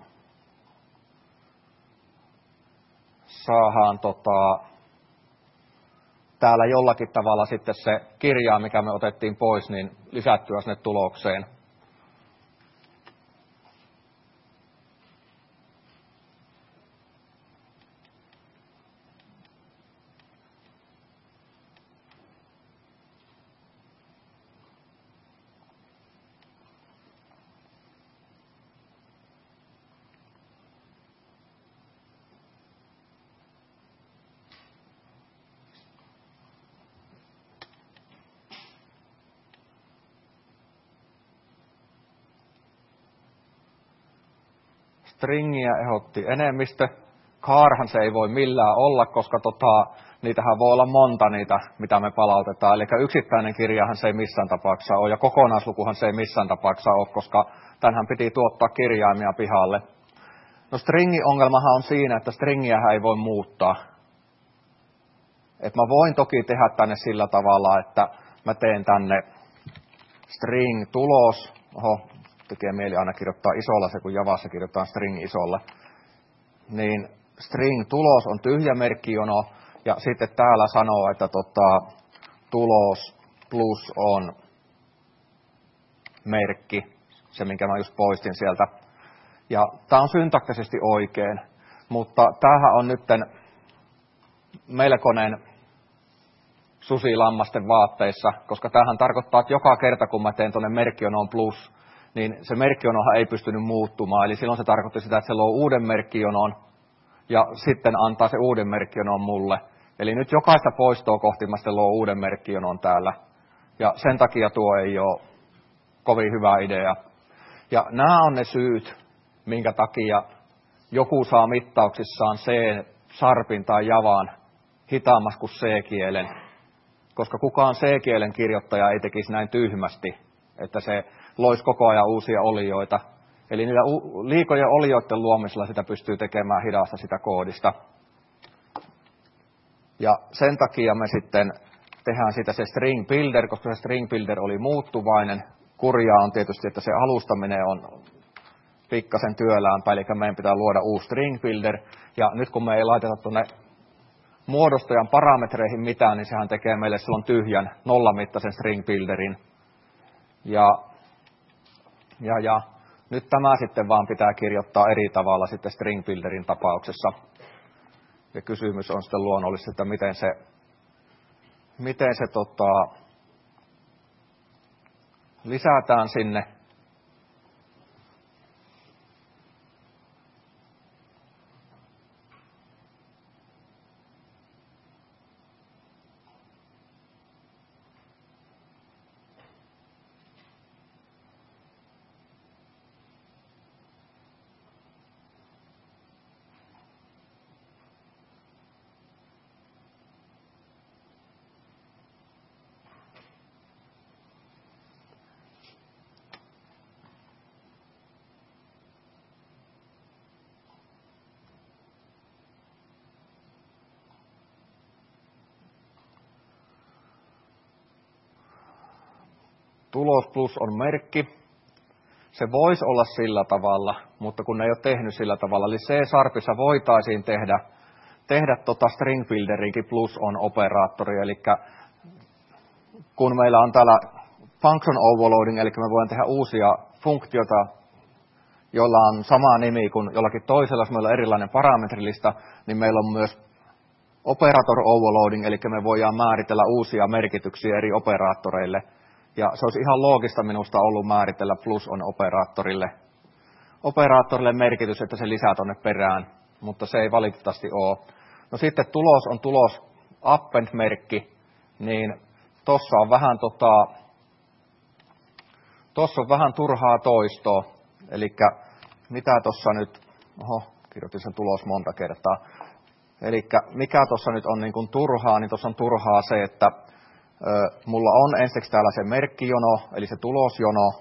saadaan tota, täällä jollakin tavalla sitten se kirjaa, mikä me otettiin pois, niin lisättyä sinne tulokseen. Stringiä ehdotti enemmistö. Kaarhan se ei voi millään olla, koska tota, niitähän voi olla monta niitä, mitä me palautetaan. Eli yksittäinen kirjahan se ei missään tapauksessa ole, ja kokonaislukuhan se ei missään tapauksessa ole, koska tänhän piti tuottaa kirjaimia pihalle. No stringi-ongelmahan on siinä, että stringiähän ei voi muuttaa. Et mä voin toki tehdä tänne sillä tavalla, että mä teen tänne string-tulos. Oho, tekee mieli aina kirjoittaa isolla se, kun Javassa kirjoitetaan string isolla. Niin string-tulos on tyhjä merkkijono, ja sitten täällä sanoo, että tota, tulos plus on merkki, se minkä mä just poistin sieltä. Ja tää on syntaktisesti oikein, mutta tämähän on nytten melkoinen susi lammasten vaatteissa, koska tämähän tarkoittaa, että joka kerta kun mä teen tuonne merkkijonoon plus, niin se merkkijonohan ei pystynyt muuttumaan. Eli silloin se tarkoitti sitä, että se luo uuden merkkijonon ja sitten antaa se uuden merkkijonon mulle. Eli nyt jokaista poistoa kohti mä sitten luo uuden merkkijonon täällä. Ja sen takia tuo ei ole kovin hyvä idea. Ja nämä on ne syyt, minkä takia joku saa mittauksissaan C, Sharpin tai Javan hitaammas kuin C-kielen. Koska kukaan C-kielen kirjoittaja ei tekisi näin tyhmästi, että se loisi koko ajan uusia olioita. Eli niillä liikojen olioiden luomisella sitä pystyy tekemään hidasta sitä koodista. Ja sen takia me sitten tehdään siitä se string builder, koska se string builder oli muuttuvainen. Kurjaa on tietysti, että se alustaminen on pikkasen työlämpää, eli meidän pitää luoda uusi string builder. Ja nyt kun me ei laiteta tuonne muodostajan parametreihin mitään, niin sehän tekee meille silloin tyhjän nollamittaisen string builderin. Ja Ja, ja nyt tämä sitten vaan pitää kirjoittaa eri tavalla sitten string builderin tapauksessa. Ja kysymys on sitten luonnollisesti, että miten se, miten se tota, lisätään sinne. Tulos plus on merkki. Se voisi olla sillä tavalla, mutta kun ne ei ole tehnyt sillä tavalla. Eli C-Sharpissa voitaisiin tehdä, tehdä tota string builderinkin plus on operaattori. Eli kun meillä on täällä function overloading, eli me voidaan tehdä uusia funktioita, joilla on sama nimi kuin jollakin toisella, jos meillä on erilainen parametrilista, niin meillä on myös operator overloading, eli me voidaan määritellä uusia merkityksiä eri operaattoreille. Ja se olisi ihan loogista minusta ollut määritellä plus on operaattorille. Operaattorille merkitys, että se lisää tuonne perään, mutta se ei valitettavasti ole. No sitten tulos on tulos append-merkki, niin tuossa on vähän tota, tossa on vähän turhaa toistoa. Eli mitä tuossa nyt, oho, kirjoitin sen tulos monta kertaa. Eli mikä tuossa nyt on niin kuin turhaa, niin tuossa on turhaa se, että Mulla on ensiksi täällä se merkkijono, eli se tulosjono,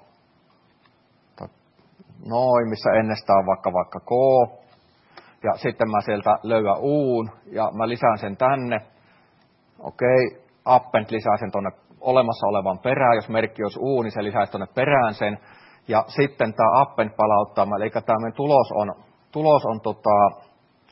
noin, missä ennestään on vaikka vaikka K, ja sitten mä sieltä löydän uun, ja mä lisään sen tänne, okei, append lisää sen tuonne olemassa olevan perään, jos merkki olisi U, niin se lisäisi tuonne perään sen, ja sitten tämä append palauttaa, eli tämä meidän tulos on, tulos on tota,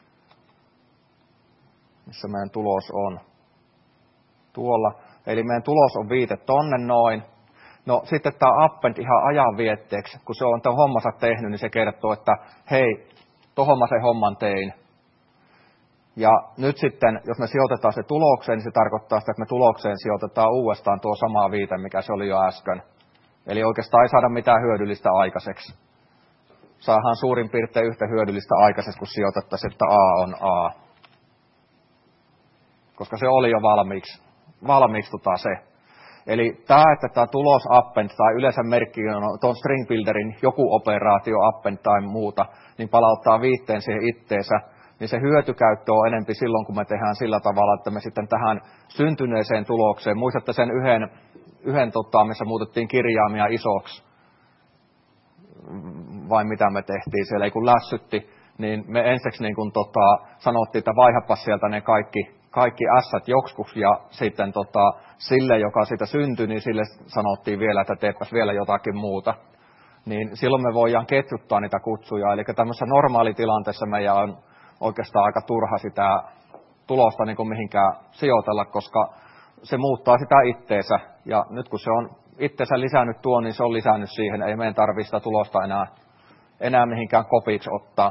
missä meidän tulos on, tuolla, eli meidän tulos on viite tonne noin. No sitten tämä append ihan ajan vietteeksi, kun se on tämän hommansa tehnyt, niin se kertoo, että hei, tohon mä sen homman tein. Ja nyt sitten, jos me sijoitetaan se tulokseen, niin se tarkoittaa sitä, että me tulokseen sijoitetaan uudestaan tuo sama viite, mikä se oli jo äsken. Eli oikeastaan ei saada mitään hyödyllistä aikaiseksi. Saadaan suurin piirtein yhtä hyödyllistä aikaiseksi, kun sijoitettaisiin, että A on A. Koska se oli jo valmiiksi, valmiiksi tota se. Eli tämä, että tämä tulos append tai yleensä merkki on tuon string builderin joku operaatio append tai muuta, niin palauttaa viitteen siihen itteensä, niin se hyötykäyttö on enempi silloin, kun me tehdään sillä tavalla, että me sitten tähän syntyneeseen tulokseen, muistatte sen yhden, yhden tota, missä muutettiin kirjaimia isoksi, vai mitä me tehtiin siellä, ei kun lässytti, niin me ensiksi niin kun, tota, sanottiin, että vaihapas sieltä ne kaikki, kaikki ässät joksikuksi, ja sitten tota, sille, joka siitä syntyi, niin sille sanottiin vielä, että teepäs vielä jotakin muuta. Niin silloin me voidaan ketjuttaa niitä kutsuja, eli tämmöisessä normaalitilanteessa meidän on oikeastaan aika turha sitä tulosta niin kuin mihinkään sijoitella, koska se muuttaa sitä itteensä, ja nyt kun se on itteensä lisännyt tuon, niin se on lisännyt siihen, ei meidän tarvitse sitä tulosta enää, enää mihinkään kopiksi ottaa.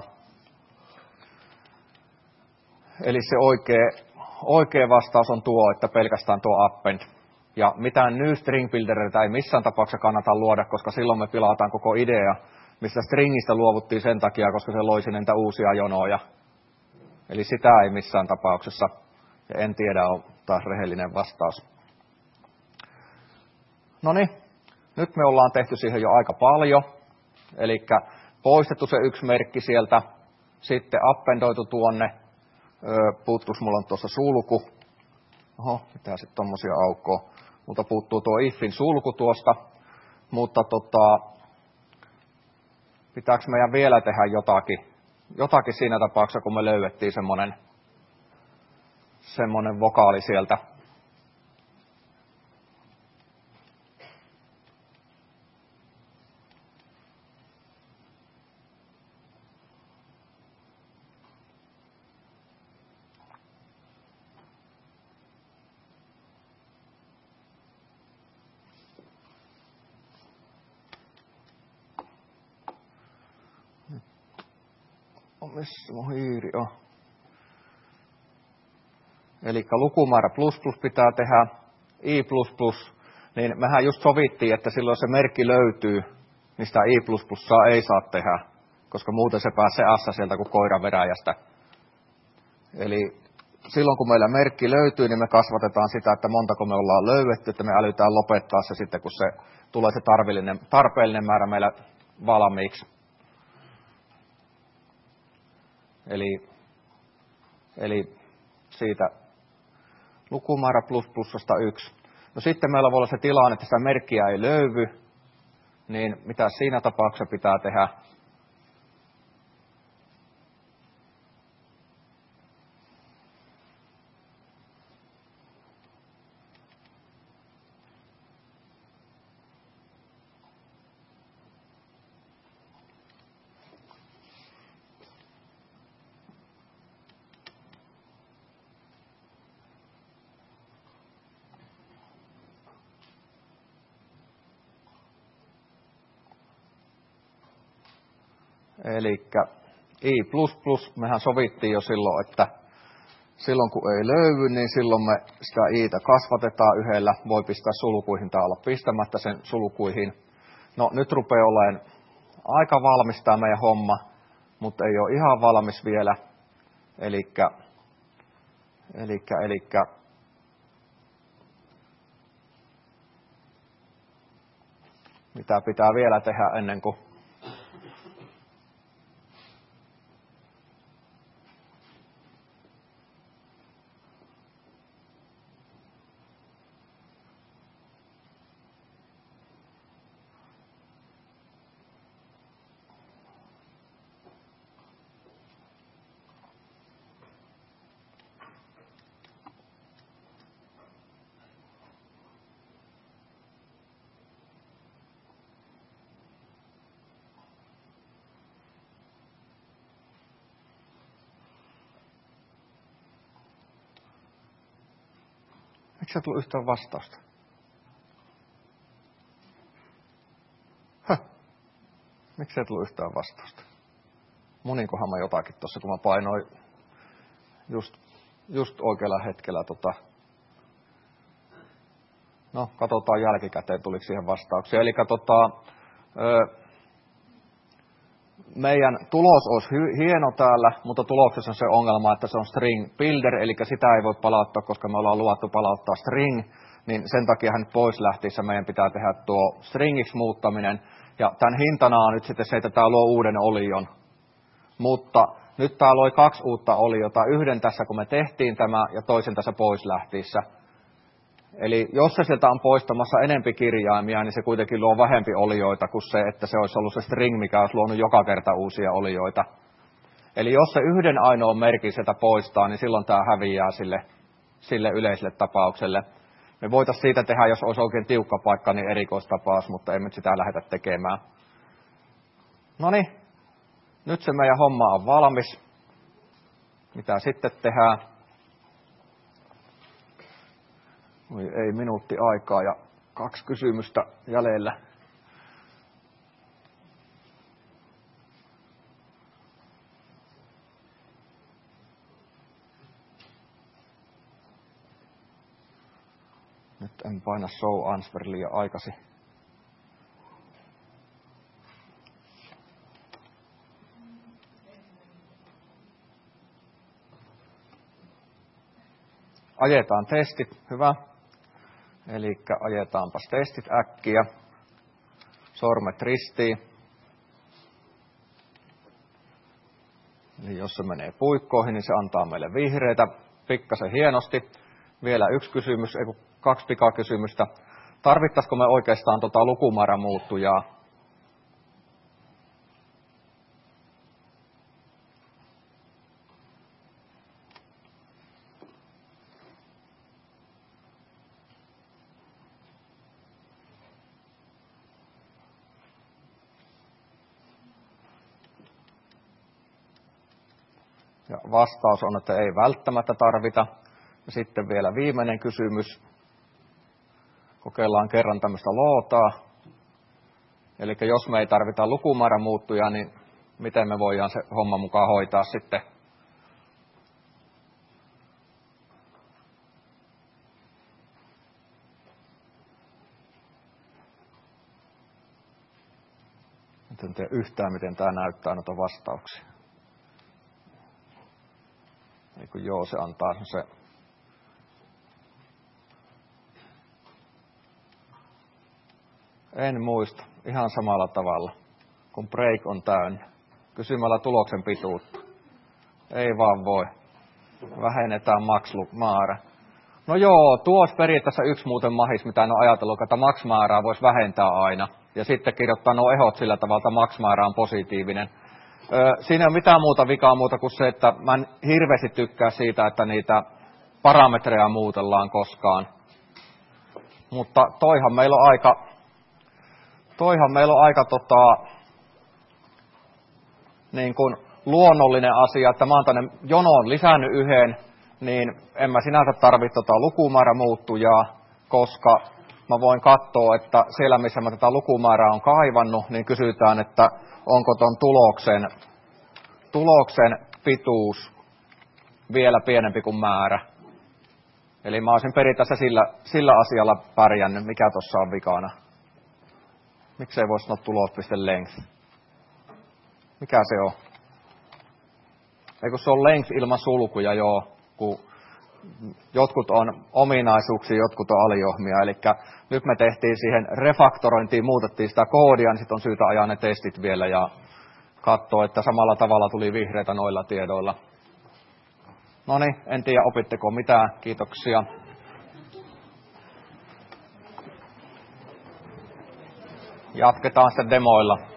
Eli se oikea, oikea vastaus on tuo, että pelkästään tuo append. Ja mitään new string buildereita ei missään tapauksessa kannata luoda, koska silloin me pilataan koko idea, mistä stringistä luovuttiin sen takia, koska se loisi näitä uusia jonoja. Eli sitä ei missään tapauksessa, ja en tiedä, on taas rehellinen vastaus. No niin, nyt me ollaan tehty siihen jo aika paljon, eli poistettu se yksi merkki sieltä, sitten appendoitu tuonne, puuttuisi mulla on tuossa sulku, oho, mitä sitten tommosia aukkoa, mutta puuttuu tuo ifin sulku tuosta, mutta tota, pitääkö meidän vielä tehdä jotakin, jotakin siinä tapauksessa, kun me löydettiin semmoinen, semmoinen vokaali sieltä. Missä mun hiiri on? Eli lukumäärä plus plus pitää tehdä, i plus plus, niin mehän just sovittiin, että silloin se merkki löytyy, niin sitä i plus plus ei saa tehdä, koska muuten se pääsee assa sieltä kuin koiran veräjästä. Eli silloin kun meillä merkki löytyy, niin me kasvatetaan sitä, että montako me ollaan löydetty, että me älytään lopettaa se sitten, kun se tulee se tarpeellinen, tarpeellinen määrä meillä valmiiksi. Eli, eli siitä lukumäärä plus plussasta yksi. No sitten meillä voi olla se tilanne, että sitä merkkiä ei löydy, niin mitä siinä tapauksessa pitää tehdä? Eli i plus plus, mehän sovittiin jo silloin, että silloin kun ei löydy, niin silloin me sitä i'tä kasvatetaan yhdellä. Voi pistää sulkuihin tai olla pistämättä sen sulkuihin. No nyt rupeaa olemaan aika valmis tämä meidän homma, mutta ei ole ihan valmis vielä. Elikkä, elikkä, elikkä. Mitä pitää vielä tehdä ennen kuin Miksi ei tullut yhtään vastausta? Höh. Miksi ei tullut yhtään vastausta? Moninkohan mä jotakin tuossa, kun mä painoin just, just oikealla hetkellä. Tota. No, katsotaan jälkikäteen, tuliko siihen vastauksia. Eli tota, ö, meidän tulos olisi hy- hieno täällä, mutta tuloksessa on se ongelma, että se on string builder, eli sitä ei voi palauttaa, koska me ollaan luvattu palauttaa string, niin sen takia hän pois lähtiessä meidän pitää tehdä tuo stringiksi muuttaminen. Ja tämän hintana on nyt sitten se, että tämä luo uuden olion. Mutta nyt tämä loi kaksi uutta oliota, yhden tässä kun me tehtiin tämä ja toisen tässä pois lähtiessä. Eli jos se sieltä on poistamassa enempi kirjaimia, niin se kuitenkin luo vähempi olioita kuin se, että se olisi ollut se string, mikä olisi luonut joka kerta uusia olioita. Eli jos se yhden ainoan merkin sieltä poistaa, niin silloin tämä häviää sille, sille yleiselle tapaukselle. Me voitaisiin siitä tehdä, jos olisi oikein tiukka paikka, niin erikoistapaus, mutta emme sitä lähdetä tekemään. Noniin, nyt se meidän homma on valmis. Mitä sitten tehdään? Oi, ei minuutti aikaa ja kaksi kysymystä jäljellä. Nyt en paina show answer liian aikaisin. Ajetaan testit, hyvä. Eli ajetaanpas testit äkkiä. Sormet ristiin. Eli jos se menee puikkoihin, niin se antaa meille vihreitä. Pikkasen hienosti. Vielä yksi kysymys, ei kun kaksi pikakysymystä. Tarvittaisiko me oikeastaan tota lukumäärän muuttujaa? Ja vastaus on, että ei välttämättä tarvita. Ja sitten vielä viimeinen kysymys. Kokeillaan kerran tämmöistä lootaa. Eli jos me ei tarvita lukumäärän muuttuja, niin miten me voidaan se homma mukaan hoitaa sitten? Nyt en tiedä yhtään, miten tämä näyttää noita vastauksia. Niin kuin joo, se antaa se. En muista. Ihan samalla tavalla, kun break on täynnä. Kysymällä tuloksen pituutta. Ei vaan voi. Vähennetään max-määrä. No joo, tuo olisi periaatteessa yksi muuten mahis, mitä en ole ajatellut, että max-määrää voisi vähentää aina. Ja sitten kirjoittaa nuo ehot sillä tavalla, että max-määrä on positiivinen. Öö, siinä ei ole mitään muuta vikaa muuta kuin se, että mä en hirveästi tykkää siitä, että niitä parametreja muutellaan koskaan. Mutta toihan meillä on aika, toihan meillä on aika tota, niin kuin luonnollinen asia, että mä oon tänne jonoon lisännyt yhden, niin en mä sinänsä tarvitse tota lukumäärä muuttujaa, koska mä voin katsoa, että siellä missä mä tätä lukumäärää on kaivannut, niin kysytään, että onko ton tuloksen, tuloksen pituus vielä pienempi kuin määrä. Eli mä olisin periaatteessa sillä, sillä asialla pärjännyt, mikä tuossa on vikana. Miksei voi sanoa tulos.length? Mikä se on? Eikö se on length ilman sulkuja, joo, kun jotkut on ominaisuuksia, jotkut on aliohmia. Eli nyt me tehtiin siihen refaktorointiin, muutettiin sitä koodia, niin sitten on syytä ajaa ne testit vielä ja katsoa, että samalla tavalla tuli vihreitä noilla tiedoilla. No niin, en tiedä opitteko mitään. Kiitoksia. Jatketaan sitten demoilla.